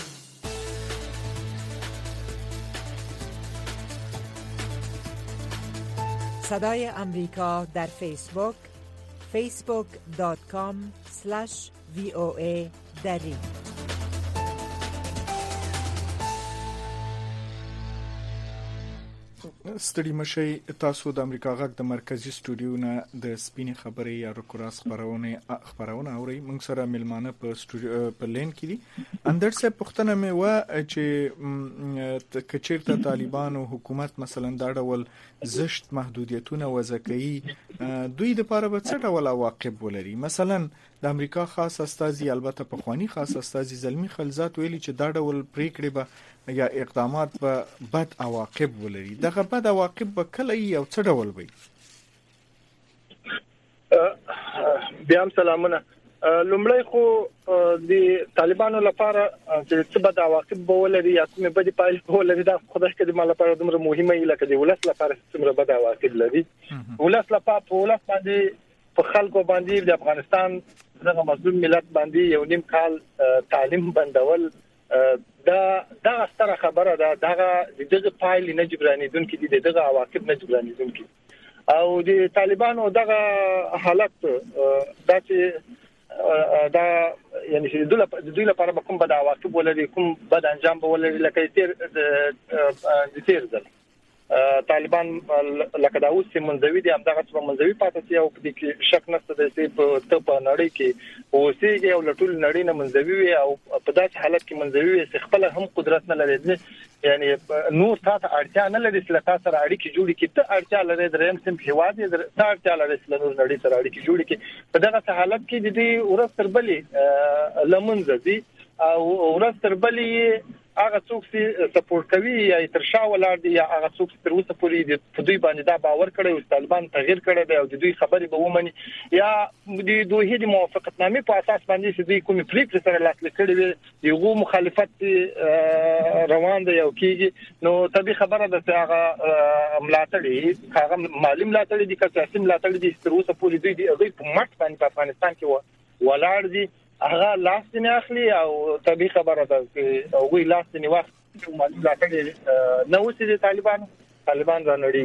صدای امریکا در فیسبوک فیسبوک دات کام اسلش وی او ای دری. ستړي مشي تاسو د امریکا غږ د مرکزی استودیو نه د سپینې خبرې یا رکوراس خبرونه خبرونه اوري. موږ سره ملمانه په استودیو په لین کې دي. اندر څه پښتنه مې و چې کچیرته طالبان او حکومت مثلا دا ډول زشت محدودیتونه وضع کوي، دوی د لپاره به څه ډول عواقب ولري؟ مثلا د امریکا خاص استازي البته په خواني خاص استازي زلمی خلزات ویلي چې دا ډول پریکړې به یا اقدامات به بد عواقب ولري. دغه بد عواقب به کله یو څه ډول وي؟ بیا سلامونه. لومړی خو د طالبانو لپاره چې څه بد عواقب به ولري یا کومه بد پایله به ولري دا خدای کړي مال لپاره دومره مهمه ای لکه د ولس لپاره څومره بد عواقب لري. ولس لپاره په ولس باندې په خلکو باندې د افغانستان دغه مظلوم ملت باندې یو نیم کال تعلیم بندول دا دا ستره خبره ده. دغه دغه پایلې نه جبرانیدونکې دي، دغه عواقب نه جبرانیدونکې او د طالبانو دغه حالت دا چې دا یعنی چې د دوی لپاره کوم بد عواقب ولري، کوم بد انجام به ولري، لکه تیر د تیر ځل طالبان لکه دا اوس منځوي دي، هم دغه څه منځوي پاتې شي او په دې کې شک نشته چې په په نړۍ کې اوسېږي او لټول نړۍ نه منځوي وي او په داسې حالت کې منځوي وي چې خپل هم قدرت نه لري، یعنی نور تاسو اړتیا نه لري چې تاسو سره اړیکې جوړې کړئ، ته اړتیا لري درېم سم هیواد دې ته اړتیا لري چې نور نړۍ سره اړیکې جوړې کړئ. په دغه حالت کې د دې ورځ تر بلې لمنځه دي او ورځ تر بلې هغه څوک چې سپورټ کوي یا تر شا ولاړ دي یا هغه څوک تر اوسه پورې د دوی باندې دا باور کړی او طالبان تغییر کړی دی او د دوی خبرې به ومني یا د دوی د موافقتنامې په اساس باندې چې دوی کومې پریکړې سره لاسلیک کړي وي یو مخالفت روان دی او کیږي، نو طبي خبره ده چې هغه ملاتړي هغه مالی ملاتړي دي که سیاسي ملاتړي دي تر اوسه پورې دوی د هغه په مټ باندې په افغانستان کې ولاړ دي، هغه لاس نه اخلي او طبي خبره ده چې هغه لاس نه وخت مالی ملاتړي نه وسی دي طالبان طالبان را نړۍ.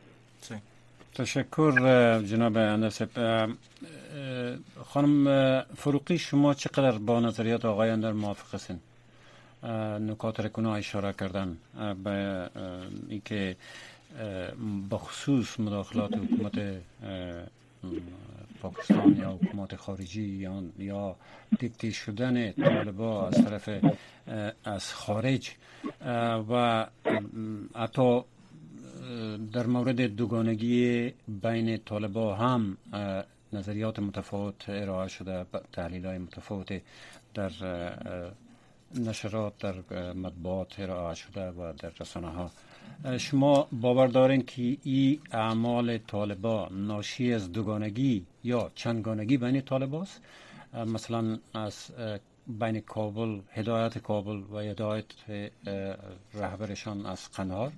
تشکر جناب اندرسپ. خانم فروقی شما چقدر با نظریات آقای اندر موافق هستین؟ نکات رکونا اشاره کردن به اینکه بخصوص مداخلات حکومت پاکستان یا حکومت خارجی یا یا دیکته شدن طالبان از طرف از خارج و حتی در مورد دوگانگی بین طالبان هم نظریات متفاوت ارائه شده، تحلیل‌های متفاوت در نشرات، در مطبوعات ارائه شده و در رسانه‌ها. شما باور دارین که این اعمال طالبان ناشی از دوگانگی یا چندگانگی بین طالبان است؟ مثلا از بین کابل، هدایت کابل و هدایت رهبرشان از قندهار؟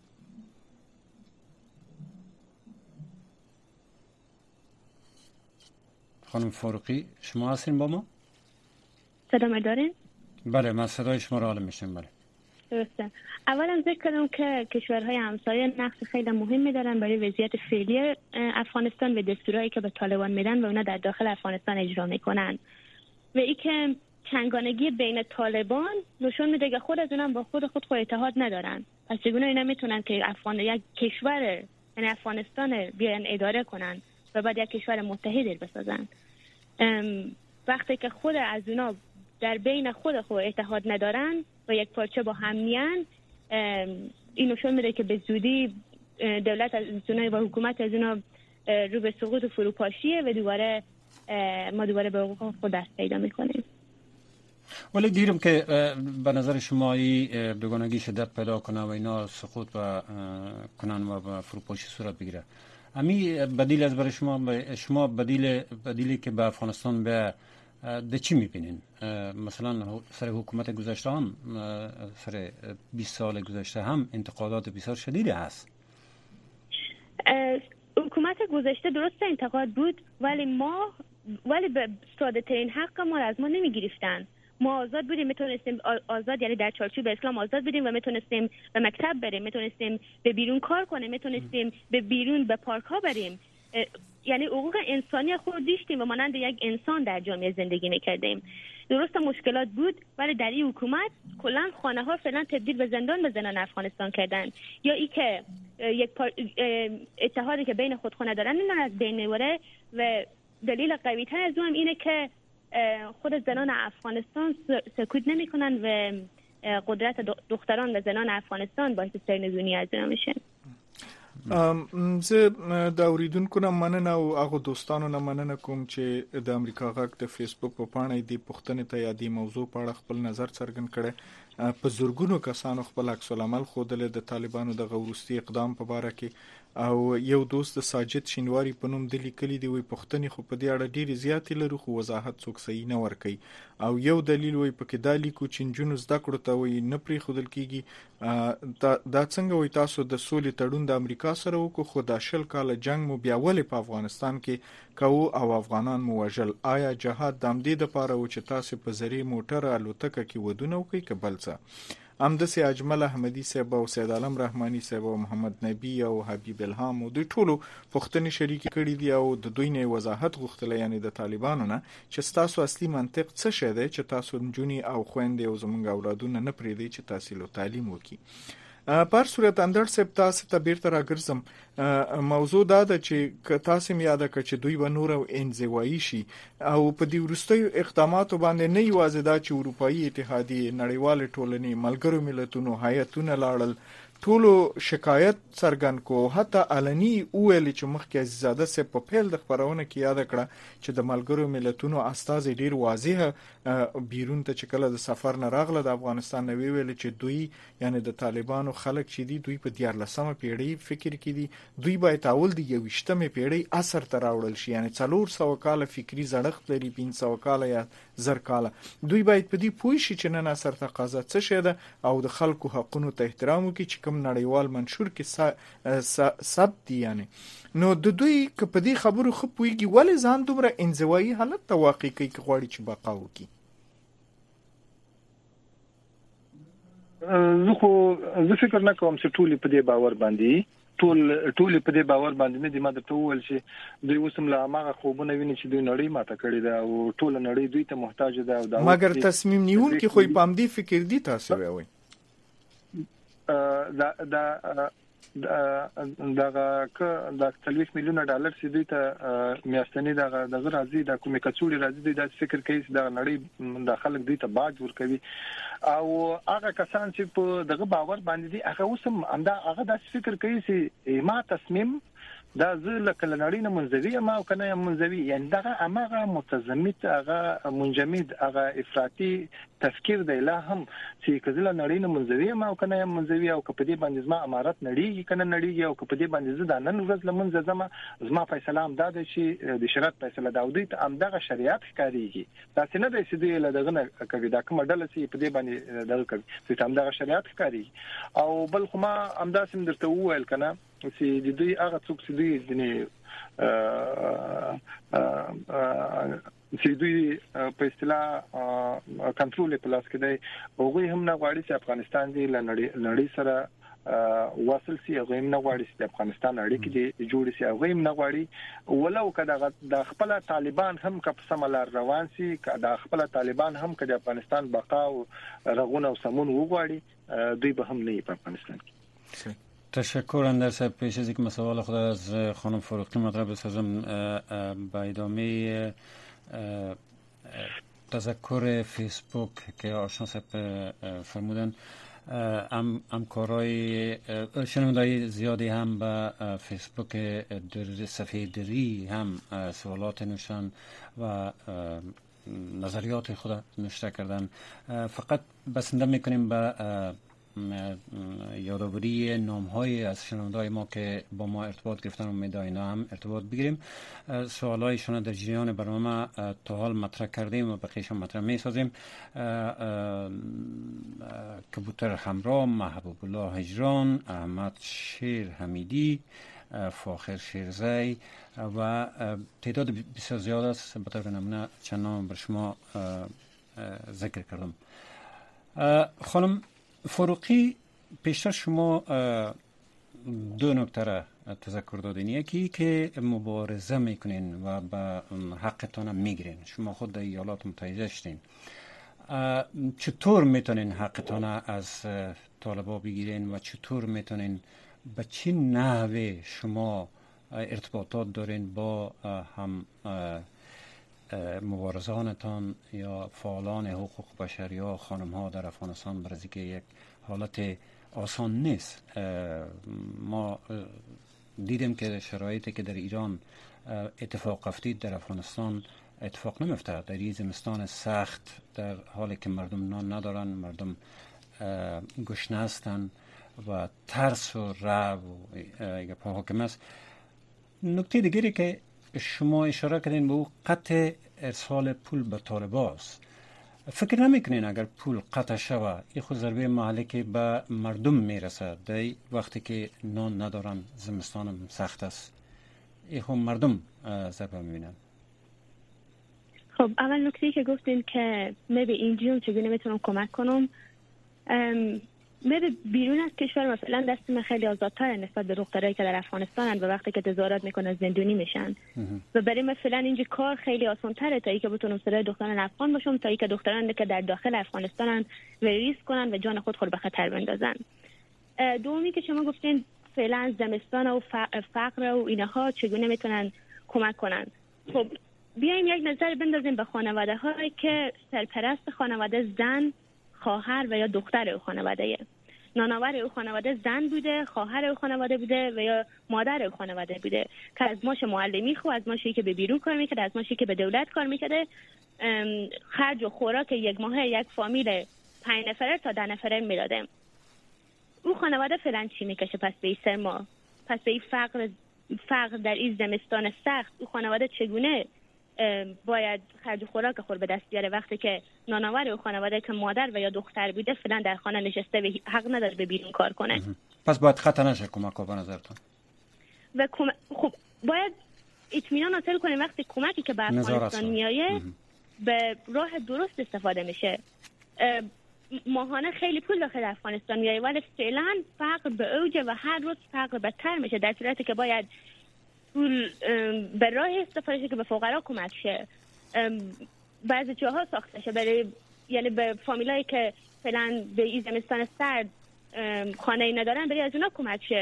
خانم فاروقی شما هستین با ما؟ صدا دارین؟ بله، من صدای شما را حالا میشنم. بله درسته. اولا ذکر کنم که کشورهای همسایه نقش خیلی مهمی دارن برای وضعیت فعلی افغانستان و دستورهایی که به طالبان میدن و اونا در داخل افغانستان اجرا میکنن و ای که چنگانگی بین طالبان نشون میده که خود از اونم با خود خود خود اتحاد ندارن. پس چگونه اینا میتونن که افغان یک کشور یعنی افغانستان بیان اداره کنن و بعد یک کشور متحد بسازن؟ وقتی که خود از اونا در بین خود خود اتحاد ندارن و یک پارچه با هم میان، این نشون میده که به زودی دولت از اونا و حکومت از اونا رو به سقوط و فروپاشیه و دوباره ما دوباره به حقوق خود دست پیدا میکنیم. ولی دیرم که به نظر شما این دوگانگی شدت پیدا کنه و اینا سقوط و کنن و به فروپاشی صورت بگیره، امی بدیل از برای شما شما بدیل بدیلی که به افغانستان به ده چی میبینین؟ مثلا سر حکومت گذشته هم، سر بیست سال گذشته هم انتقادات بسیار شدیدی هست. حکومت گذشته درست انتقاد بود، ولی ما ولی به ساده ترین حق ما را از ما نمیگرفتن. ما آزاد بودیم، میتونستیم آزاد یعنی در چارچوب اسلام آزاد بودیم و میتونستیم به مکتب بریم، میتونستیم به بیرون کار کنیم، میتونستیم به بیرون به پارک ها بریم، یعنی حقوق انسانی خود داشتیم و مانند یک انسان در جامعه زندگی میکردیم. درست مشکلات بود، ولی در این حکومت کلا خانه ها فعلا تبدیل به زندان به زنان افغانستان کردن، یا ای که یک اتحادی که بین خود خونه دارن اینا از بین میبره و دلیل قوی تر از اون اینه که خود زنان افغانستان سکوت نمیکنن و قدرت دختران و زنان افغانستان باعث سرنگونی از اونا میشه. زه دا اوریدونکو نه مننه او هغه دوستانو نه مننه کوم چې د امریکا غږ د فیسبوک په پاڼه دی پښتنې ته یا دی موضوع په اړه خپل نظر څرګند کړي. په زورګونو کسانو خپل عکس العمل خوده د طالبانو د غوروستي اقدام په اړه کې، او یو دوست ساجد شینواری په نوم د لیکلي دی وي پښتنې خو په دې اړه ډېری زیاتې لري خو وضاحت څوک صحیح نه ورکوي، او یو دلیل وي پکې دا لیکو چې نجونو زده کړو ته وي نه پرېښودل کېږي. دا څنګه وي تاسو د سولې تړون د امریکا سره وکړو خو دا شل کاله جنگ مو بیا ولې په افغانستان کې کوو او افغانان مو وژل؟ آیا جهاد د همدې دپاره و چې تاسو په زرې موټر الوتکه کې ودونه وکړئ که بل څه؟ همداسې اجمل احمدي صاحب او سید عالم رحماني صاحب او محمد نبی او حبیب الهام او دوی ټولو پښتنې شریک کړي دي او د دوی نه وضاحت غوښتله، یعنی د طالبانو نه، چې تاسو اصلي منطق څه شی دی چې تاسو نجونې او خويندې او زمونږ اولادونه نه پرېږدئ چې تحصیل او تعلیم وکړي. پر صورت اندر صاحب تاسو ته بیرته راګرځم. موضوع دا ده چې که تاسو مې یاد کړئ چې دوی به نور او انزوایي شي او په دې وروستیو اقداماتو باندې نه یوازې دا چې اروپایي اتحادیه، نړیوال ټولنې، ملګرو ملتونو هیئتونه لاړل، ټولو شکایت څرګند کو، حتی علني ویل چې مخکې عزیزاده صاحب په پیل د خبرونه کې یاد کړه چې د ملګرو ملتونو استازي ډیر واضح بیرون ته چې کله د سفر نه راغله د افغانستان نه ویل چې دوی یعنی د طالبانو خلک چې دي دوی په دیارلسمه پیړۍ فکر کې دي، دوی باید اول د یویشتمه پیړۍ اثر ته راوړل شي، یعنی څلور سوه کاله فکری زړښت لري، پنځه سوه کاله یا زر کاله. دوی باید په دې پوه شي چې نن اثر تقاضا څه شی ده او د خلکو حقونو ته احترام وکړي چې کوم نړیوال منشور کې ثبت دي. یعنی نو د دوی که په دې خبرو ښه پوهېږي ولې ځان دومره انزوایي حالت ته واقع کوي که غواړي چې بقا وکړي؟ زه خو زه فکر نه کوم چې ټول په دې باور باندې ټول ټول په دې باور باندې نه دي. ما درته وویل چې دوی اوس هم له هماغه خوبونه ویني چې دوی نړۍ ماته کړې ده او ټوله نړۍ دوی ته محتاج ده. او مګر تصمیم نیونکي خو یې په همدې فکر دي. تاسو وایئ دا دا دغه ک د ثلاث میلیونه ډالر سیدی ته میاشتنی دغه دغه راځي د کومې کڅوړي راځي د فکر کوي د نړۍ د خلک دی ته باج ورکوي او هغه کسان چې په دغه باور باندې دي هغه اوسم انده هغه د فکر کوي چې ما تصمیم دا زله کله نړۍ نه منځوي ما او کنه منځوي یعنی دغه امغه متزمت هغه منجمد هغه افراطي تفکر دی لا هم چې کله نړۍ نه منځوي ما او کنه منځوي او کپدې باندې زما امارت نړۍ کنه نړۍ او کپدې باندې زه د نن ورځ لمنځ زما زما فیصله هم دا ده چې د شریعت فیصله داودي ته هم دغه شریعت ښکاریږي دا څنګه د سیدی له دغه نه کوي دا کوم ډله چې په دې باندې دغه کوي چې هم دغه شریعت ښکاریږي او بل خو ما همداسې درته وویل کنه چې د دوی هغه څوک چې دوی د چې دوی په اصطلاح کنټرول په لاس کې دی هغه هم نه غواړي چې افغانستان دی لنړی سره واصل سي هغه هم نه غواړي چې افغانستان اړیکې دي جوړ سي هغه هم نه غواړي ولو کده د خپل طالبان هم که په سملار روان سي کده خپل طالبان هم کده افغانستان بقا او رغونه او سمون وغواړي دوی به هم نه په افغانستان کې. تشکر اندر صاحب. پیش از اینکه مسئله خود از خانم فاروقی مطرح بسازم به ادامه تذکر فیسبوک که آشنا صاحب فرمودن همکارای شنوندای زیادی هم به فیسبوک در صفحه دری هم سوالات نوشتن و نظریات خود نوشته کردن. فقط بسنده میکنیم به یادآوری نام‌های از شنونده‌های ما که با ما ارتباط گرفتن و می‌داینا هم ارتباط بگیریم. سوالایشون در جریان برنامه تا حال مطرح کردیم و بقیه‌شون مطرح می‌سازیم. کبوتر همراه، محبوب الله هجران، احمد شیر حمیدی، فاخر شیرزی و تعداد بسیار زیاد است. به طور نمونه چند نام بر شما ذکر کردم. خانم فاروقی پیشتر شما دو نکته را تذکر دادین. یکی که مبارزه میکنین و به حقتان میگیرین. شما خود در ایالات متحده شدین. چطور میتونین حقتان از طالبا بگیرین و چطور میتونین به چه نحوه شما ارتباطات دارین با هم مبارزانتان یا فعالان حقوق بشری یا خانم ها در افغانستان؟ برای که یک حالت آسان نیست. ما دیدیم که شرایطی که در ایران اتفاق افتید در افغانستان اتفاق نمیفته. در این زمستان سخت در حالی که مردم نان ندارن، مردم گشنه هستن و ترس و رعب و حاکم است. نکته دیگری که شما اشاره کردین به او قطع ارسال پول به طالباست. فکر نمیکنین اگر پول قطع شود این خود ضربه محلی که به مردم میرسه در وقتی که نان ندارن، زمستان سخت است، این خود مردم ضربه میبینن؟ خب اول نکته که گفتین که من به اینجیوم چگونه میتونم کمک کنم، من بیرون از کشور مثلا دست من خیلی آزادتره نسبت به دخترایی که در افغانستانن و وقتی که تظاهرات میکنن زندانی میشن و برای مثلا اینجا کار خیلی آسان تره تا اینکه بتونم صدای دختران افغان باشم تا اینکه دختران که در داخل افغانستانن و ریسک کنن و جان خود خود به خطر بندازن. دومی که شما گفتین فعلا زمستان و فقر و اینها چگونه میتونن کمک کنن. خب بیایم یک نظر بندازیم به خانواده هایی که سرپرست خانواده زن، خواهر و یا دختر او خانواده، نانآور او خانواده زن بوده، خواهر او خانواده بوده و یا مادر او خانواده بوده که از ماش معلمی خو، از ماشی که به بیرون کار میکرده، از ماشی که به دولت کار میکرده، خرج و خوراک یک ماهه یک فامیل پنج نفره تا ده نفره میداده. او خانواده فعلا چی میکشه پس به این سرما، پس به این فقر فقر در این زمستان سخت او خانواده چگونه باید خرج خوراک خود به دست بیاره وقتی که نانآور و خانواده که مادر و یا دختر بوده فعلا در خانه نشسته و حق نداره به بیرون کار کنه؟ پس باید خطا نشه کمک به نظرتون؟ و کم... خب باید اطمینان حاصل کنیم وقتی کمکی که به افغانستان میایه به راه درست استفاده میشه. ماهانه خیلی پول داخل افغانستان میایه ولی فعلا فقر به اوجه و هر روز فقر بدتر میشه، در صورتی که باید پول به راه استفاده که به فقرا کمک شه. بعضی جاها ساخته شه برای یعنی به فامیلایی که فعلا به این زمستان سرد خانه ای ندارن برای از اونا کمک شه.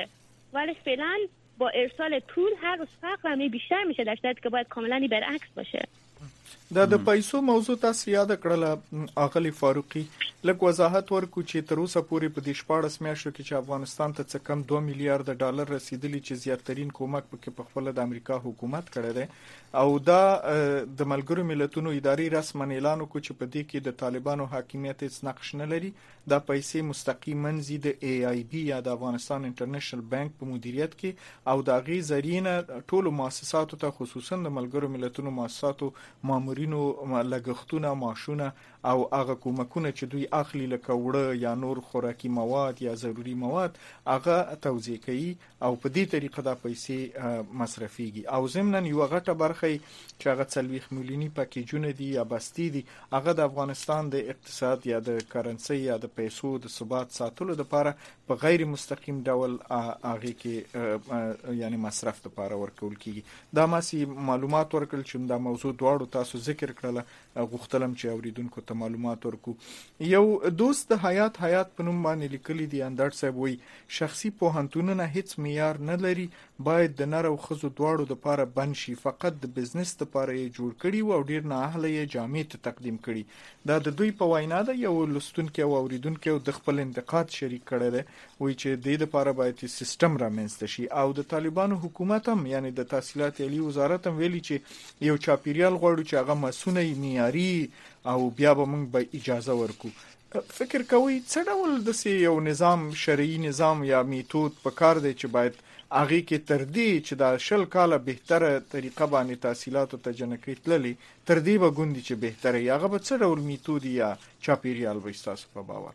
ولی فعلا با ارسال پول هر روز فقر هم بیشتر میشه، در صورتی که باید کاملا برعکس باشه. دا د پیسو موضوع تاسو یاد کړل اغلی فاروقي، لکه وضاحت ورکو چې تر اوسه پورې په دې شپاړس میاشتو کې چې افغانستان ته څه کم دوه میلیارډ ډالر رسیدلی چې زیاترین کومک پکې په خپل د امریکا حکومت کړی دی، او دا د ملګرو ملتونو اداري رسماً اعلان وکړ چې په دې کې د طالبانو حاکمیت هیڅ نقش نه لري. دا پیسې مستقیما د ای آی بی یا د افغانستان انټرنیشنل بانک په مدیریت کې او د غي زرینه ټولو مؤسساتو ته خصوصا د ملګرو ملتونو مؤسساتو مامورینو لګښتونه معاشونه او هغه کومکونه چې دوی اخلي لکه وړه یا نور خوراکي مواد یا ضروري مواد هغه توزیع کوي او په دې طریقه دا پیسې مصرفيږي. او ضمن یو غټه برخه چې هغه څلويخ میلیونی پاکیجونه دي یا بستی دي هغه د افغانستان د اقتصاد یا د کرنسي یا د پیسو د ثبات ساتلو لپاره په غیر مستقیم ډول هغه کې یعنی مصرف لپاره ورکول کیږي. دا ماسي معلومات ورکول چې دا موضوع دواړو تاسو ذکر کړل، غوښتلم چې اوریدونکو ته معلومات ورکو. یو دوست د حیات حیات په نوم باندې لیکلي دی اندر صاحب وی شخصي پوهنتونونه هیڅ معیار نه لري، باید د نر او ښځو دواړو لپاره بند شي، فقط د بزنس لپاره یې جوړ کړي او ډیر نه اهله یې جامع ته تقدیم کړي. دا د دوی په وینا ده. یو لستونکو او اوریدونکو د خپل انتقاد شریک کړي دی، وی چې د دې لپاره باید سیستم رامنځته شي. او د طالبانو حکومت هم یعنی د تحصیلات عالی وزارت هم ویلي چې یو چاپیریال غواړي چې هغه مسونه معیاري او بیا به موږ به اجازه ورکو. فکر کوي څه ډول د یو نظام شرعي نظام یا میتود په کار دی چې باید هغه کې تر دې چې دا شل کاله بهتره طریقه باندې تحصیلات ته جنکې تللي تر دې به ګوندي چې بهتره هغه به څه ډول میتود یا چاپیریال به تاسو په باور؟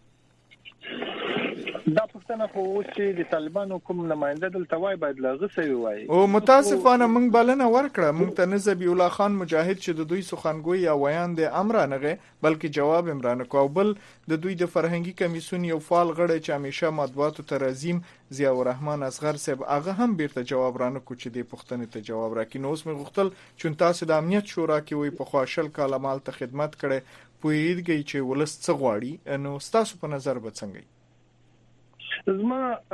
دا پښتنه خو چې د طالبانو کوم نماینده دلته وای باید لغسوي وای. او متاسفانه موږ بلنه ورکړه، موږ ته نزبی الله خان مجاهد چې د دوی سخنګوی یا ویان د امر نه بلکې جواب امرانه کو، بل د دوی د فرهنګي کمیسیون یو فعال غړی چې همیشه مطبوعاتو ته رازیم ضیاء الرحمن اصغر صاحب هغه هم بیرته جواب رانه کو چې د پښتنې ته جواب راکې. نو اوس مې غوښتل چې تاسو د امنیت شورا کې وي په خواشل کاله مال ته خدمت کړي پوهیږئ چې ولس څه غواړي، نو تاسو په نظر به څنګه؟ زما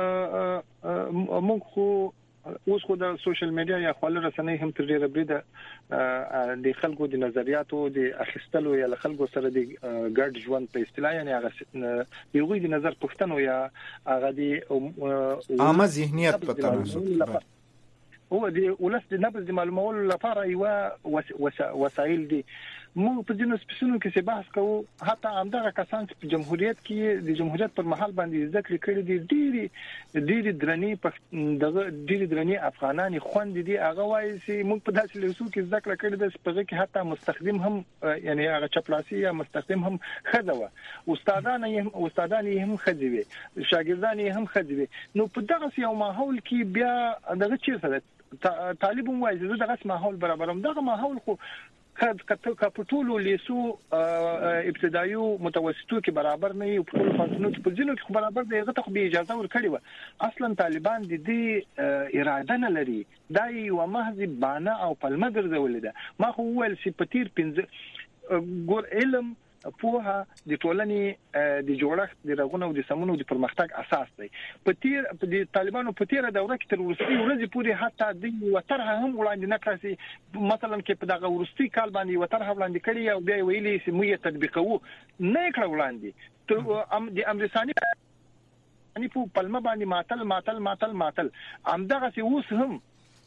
موږ خو اوس خو د سوشل میډیا یا خپل رسنۍ هم تر ډیره بریده د خلکو د نظریاتو د اخیستلو یا خلکو سره د ګډ ژوند په اصطلاح یعنی هغه یو د نظر پښتنو یا هغه د عامه ذهنیت په تناسب او د ولس د نبض د معلومولو لپاره یو وسایل دي. موږ په ځینو سپیسونو کې څه بحث کوو، حتی همدغه کسان چې په جمهوریت کې د جمهوریت پر مهال باندې ذکر کړی دي ډېری ډېری درنی دغه ډېری درنی افغانان خوند دي، هغه وایي چې موږ په داسې لوسو کې ذکر کړی دی چې په کې حتی مستخدم هم یعنی هغه چپلاسی یا مستخدم هم خزه و، استادان یې استادان یې هم خزه وي، شاګردان یې هم خزه وي. نو په دغه یو ماحول کې بیا دغه چیرته ده طالب وایي چې دغه ماحول برابروم. دغه ماحول خو کته په ټولو لیسو ابتدایي متوسطو کې برابر نه یو، په ټولو فصلونو کې په ځینو کې برابر دی، هغه ته به اجازه ورکړي و. اصلا طالبان د دې اراده نه لري، دا یو محض بانه او پلمه ګرځولې ده. ما خو ویل چې په تیر پنځه ګور علم پوها د ټولنې د جوړښت د رغونې او د سمونو د پرمختګ اساس دی. په تیر د طالبانو په تیر دوره کې تر ورستي ورځې پورې حتی د وترها هم وړاندې نه کړی، مثلا کې په دغه ورستي کال باندې وترها وړاندې کړی او بیا ویلي چې موږ یې تطبیقوو نه کړ وړاندې د امریکایي ان په پلمه باندې ماتل ماتل ماتل ماتل همدغه سی اوس هم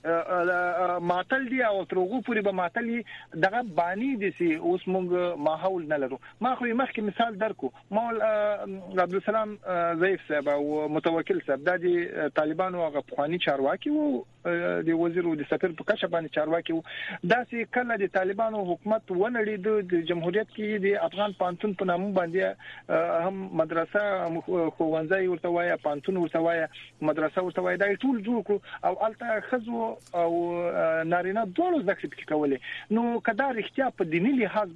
ماتل دی او ترغو پوری به ماتلی دغه بانی دي سي اوس مونږ ماحول نه لرو. ما خو مخکې مثال درکو، مول عبدالسلام ضیف صاحب او متوکل صاحب د طالبانو هغه پخوانی چارواکي وو، د وزیر او د سفیر په کچه باندې چارواکي وو. دا سي کله د طالبانو حکومت ونړي د جمهوریت کې د افغان پانتون په نامه باندې هم مدرسه خوونځي ورته وایي، پانتون ورته وایي، مدرسه ورته وایي، دا ټول جوړ کړو او الته خزو او نارینه ټول ذکر پکې کولې. نو کدا رښتیا په دینی لحاظ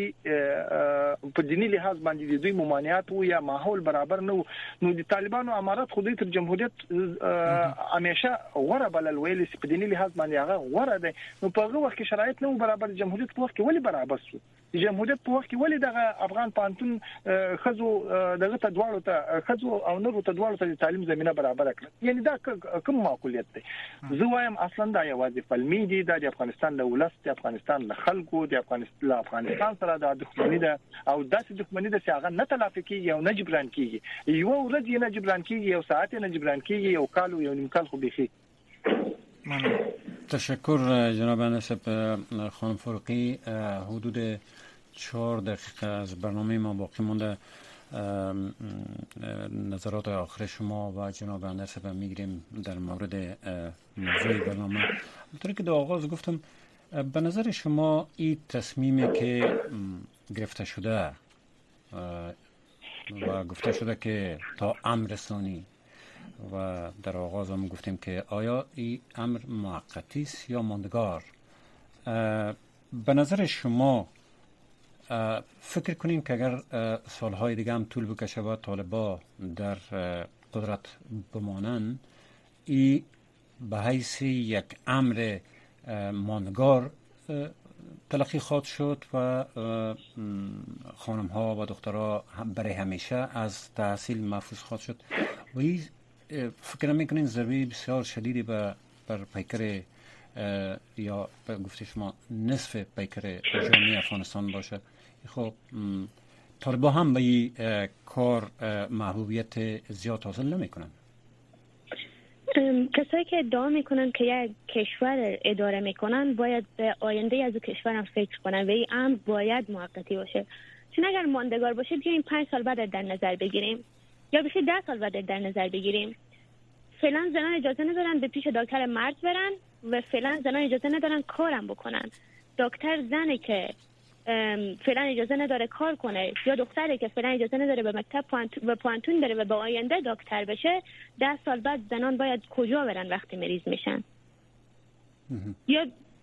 باندې په دینی لحاظ باندې د دوی ممانعات او یا ماحول برابر نه، نو د طالبانو امارات خو د جمهوریت همیشه غوړه بلل بل ویل چې په دیني لحاظ باندې هغه غوړه ده نو په هغه وخت کې شرایط نه برابر جمهوریت په وخت کې ولی برابر شو جمهوریت په وخت کې ولی دغه افغان پانتون خزو دغه ته دواړو ته خزو او نورو ته دواړو ته تعلیم زمينه برابر کړه یعنی دا کوم معقولیت دی زه وایم اصلا دا یوازې فلمي دي د افغانستان له ولس د افغانستان له خلکو د افغانستان له افغانستان سره د دښمنۍ ده او داسې دښمنۍ ده چې هغه نه تلافي کیږي او نه جبران کیږي یو ورځ یې نه جبران کیږي یو ساعت یې نه جبران کیږي یو کال یو نیم کال خو بيخي تشکر جناب انس خانم فاروقی حدود چهار دقیقه از برنامه ما باقی مونده نظرات آخر شما و جناب اندرس به میگیریم در مورد موضوع برنامه. همونطوری که در آغاز گفتم به نظر شما این تصمیمی که گرفته شده و گفته شده که تا امر ثانی و در آغاز هم گفتیم که آیا این امر موقتی است یا ماندگار، به نظر شما فکر کنین که اگر سالهای دیگه هم طول بکشه و طالبا در قدرت بمانن ای به حیث یک امر ماندگار تلقی خواهد شد و خانم ها و دخترها برای همیشه از تحصیل محفوظ خواهد شد و این فکر نمیکنین ضربه بسیار شدیدی بر پیکر یا گفته شما نصف پیکر جامعه افغانستان باشه؟ خب طالبا هم به این کار محبوبیت زیاد حاصل نمی کنن. کسایی که ادعا میکنن که یک کشور اداره میکنن باید به آینده از اون کشور هم فکر کنن و این امر باید موقتی باشه، چون اگر ماندگار باشه بیایم پنج سال بعد در نظر بگیریم یا بشه ده سال بعد در نظر بگیریم. فعلا زنان اجازه ندارن به پیش دکتر مرد برن و فعلا زنان اجازه ندارن کارم بکنن. دکتر زنی که فعلا اجازه نداره کار کنه یا دختری که فعلا اجازه نداره به مکتب و پانتون بره و به آینده دکتر بشه، ده سال بعد زنان باید کجا برن وقتی مریض میشن؟ یا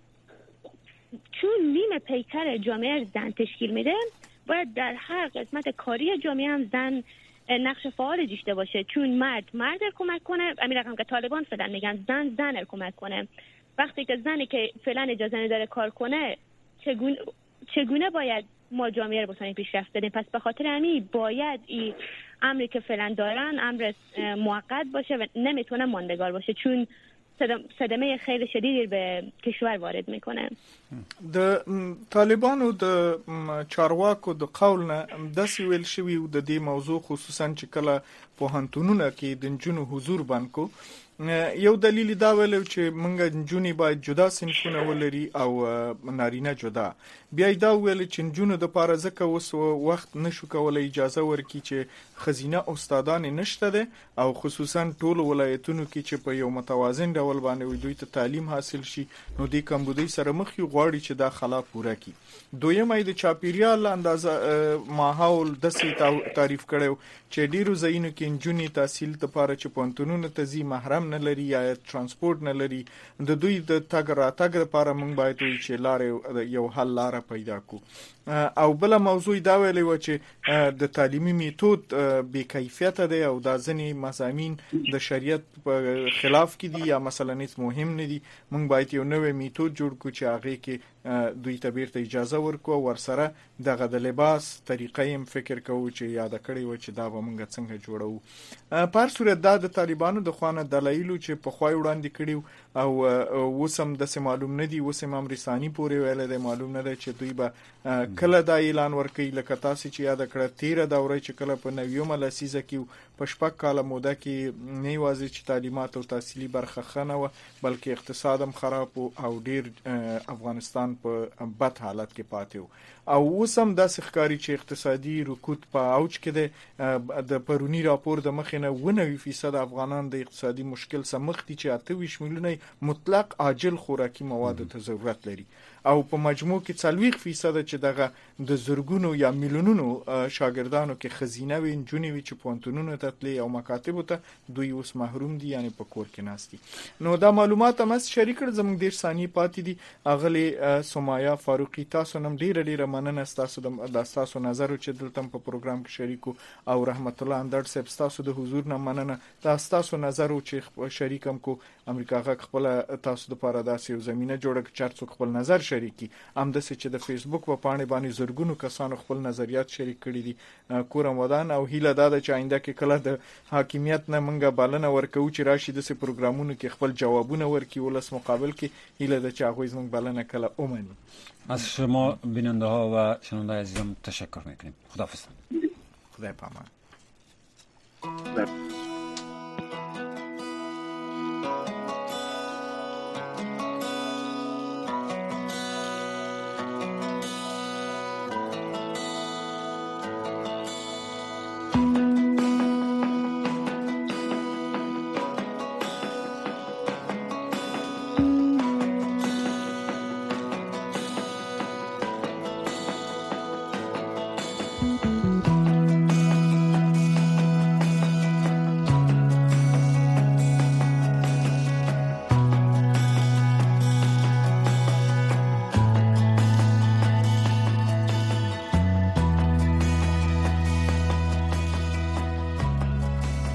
چون نیم پیکر جامعه زن تشکیل میده باید در هر قسمت کاری جامعه هم زن نقش فعال داشته باشه، چون مرد مرد کمک کنه. امیر رقم که طالبان فعلا میگن زن زن کمک کنه. وقتی که زنی که فعلا اجازه نداره کار کنه چگونه چگونه باید ما جامعه رو بتونیم پیشرفت بدیم؟ پس به خاطر همین باید این امری که فعلا دارن امر موقت باشه و نمیتونه ماندگار باشه، چون صدمه خیلی شدیدی به کشور وارد میکنه. د طالبانو د چارواکو د قول نه داسې ویل شوی و د دې موضوع خصوصا چې کله پوهنتونونه کې د نجونو حضور بانکو یو دلیل دا ویل چې منګه نجونې باید جدا صنفونه ولري او نارینه جدا. بیا دا ویل چې نجونو د پاره ځکه اوس وخت نشو کولای اجازه ورکړي چې خزینه استادان نشته ده او خصوصا ټول ولایتونو کې چې په یو متوازن ډول باندې دوی ته تعلیم حاصل شي نو د کمبودی سره مخ یو غواړي چې دا خلا پوره کړي. دویمه د چاپیریال اندازه ماحول د سي تعریف کړو چې ډیرو ځایونو کې نجونې تحصیل لپاره چې پونتونونو ته ځي محرم نه لري یا ترانسپورت نه لري، د دوی د تګ راتګ لپاره موږ باید چې لارې یو حل لار پیدا کو. او بل موضوع دا ویلې و چې د تعلیمي میتود بې کیفیت دی او دا ځنې مضامین د شریعت په خلاف کې دي یا مثلا هیڅ مهم نه دي. موږ باید یو نوې میتود جوړ کړو چې هغه کې دوی ته بیرته اجازه ورکو ورسره دغه د لباس طریقې هم فکر کوو چې یاد کړی و چې دا به موږ څنګه جوړو. په هر صورت دا د طالبانو د خوانه دلایل چې په خوای وړاندې کړیو او وسم د معلوم نه دي، وسم امرسانی پورې ویل دی معلوم نه دی چې دوی به کله دا اعلان ورکړي. لکه تاسو چې یاد کړه تیره دوره چې کله په نویمه لسیزه کې په شپږ کاله موده کې نه یوازې چې تعلیمات او تحصیلي برخه خنه و بلکې اقتصاد هم خراب او ډیر افغانستان په بد حالت کې پاتې و او وسم د ښکاری چې اقتصادي رکود په اوج کې ده. د پرونی راپور د مخینه ونوي فیصد افغانان د اقتصادي مشکل سره مخ دي چې اته ویشت میلیونه مطلق عاجل خوراکي مواد ته ضرورت لري او په مجموع کې څلويخ فیصد چې دغه د زرګونو یا میلیونونو شاګردانو کې خزینه وي جونې وي چې پونتونونو ته تلي او مکاتب ته دوی اوس محروم دي یعنی په کور کې ناشتي. نو دا معلومات هم شریک کړ زموږ ډیر ثاني پاتې دي. اغلی سمایا فاروقی تاسو نم ډیر ډیر مننه تاسو د تاسو نظر چې دلته په پروګرام کې شریکو او رحمت الله اندړ صاحب تاسو د حضور نه مننه. تاسو تاسو نظر چې شریکم کو امریکا غا خپل تاسو د پاره داسې زمينه جوړه چې چارڅو خپل نظر شریکي هم د چې د فیسبوک په پاڼې باندې زرګونو کسانو خپل نظریات شریک کړي دي. کورم ودان او هیله دا چې آینده کې کله د حاکمیت نه منګه بالنه ورکو چې راشي د پروګرامونو کې خپل جوابونه ورکي ولس مقابل کې هیله د چې هغه زموږ بالنه کله اومني. از شما بیننده ها و شنونده عزیزم تشکر میکنیم. خداحافظ. خدای پامان.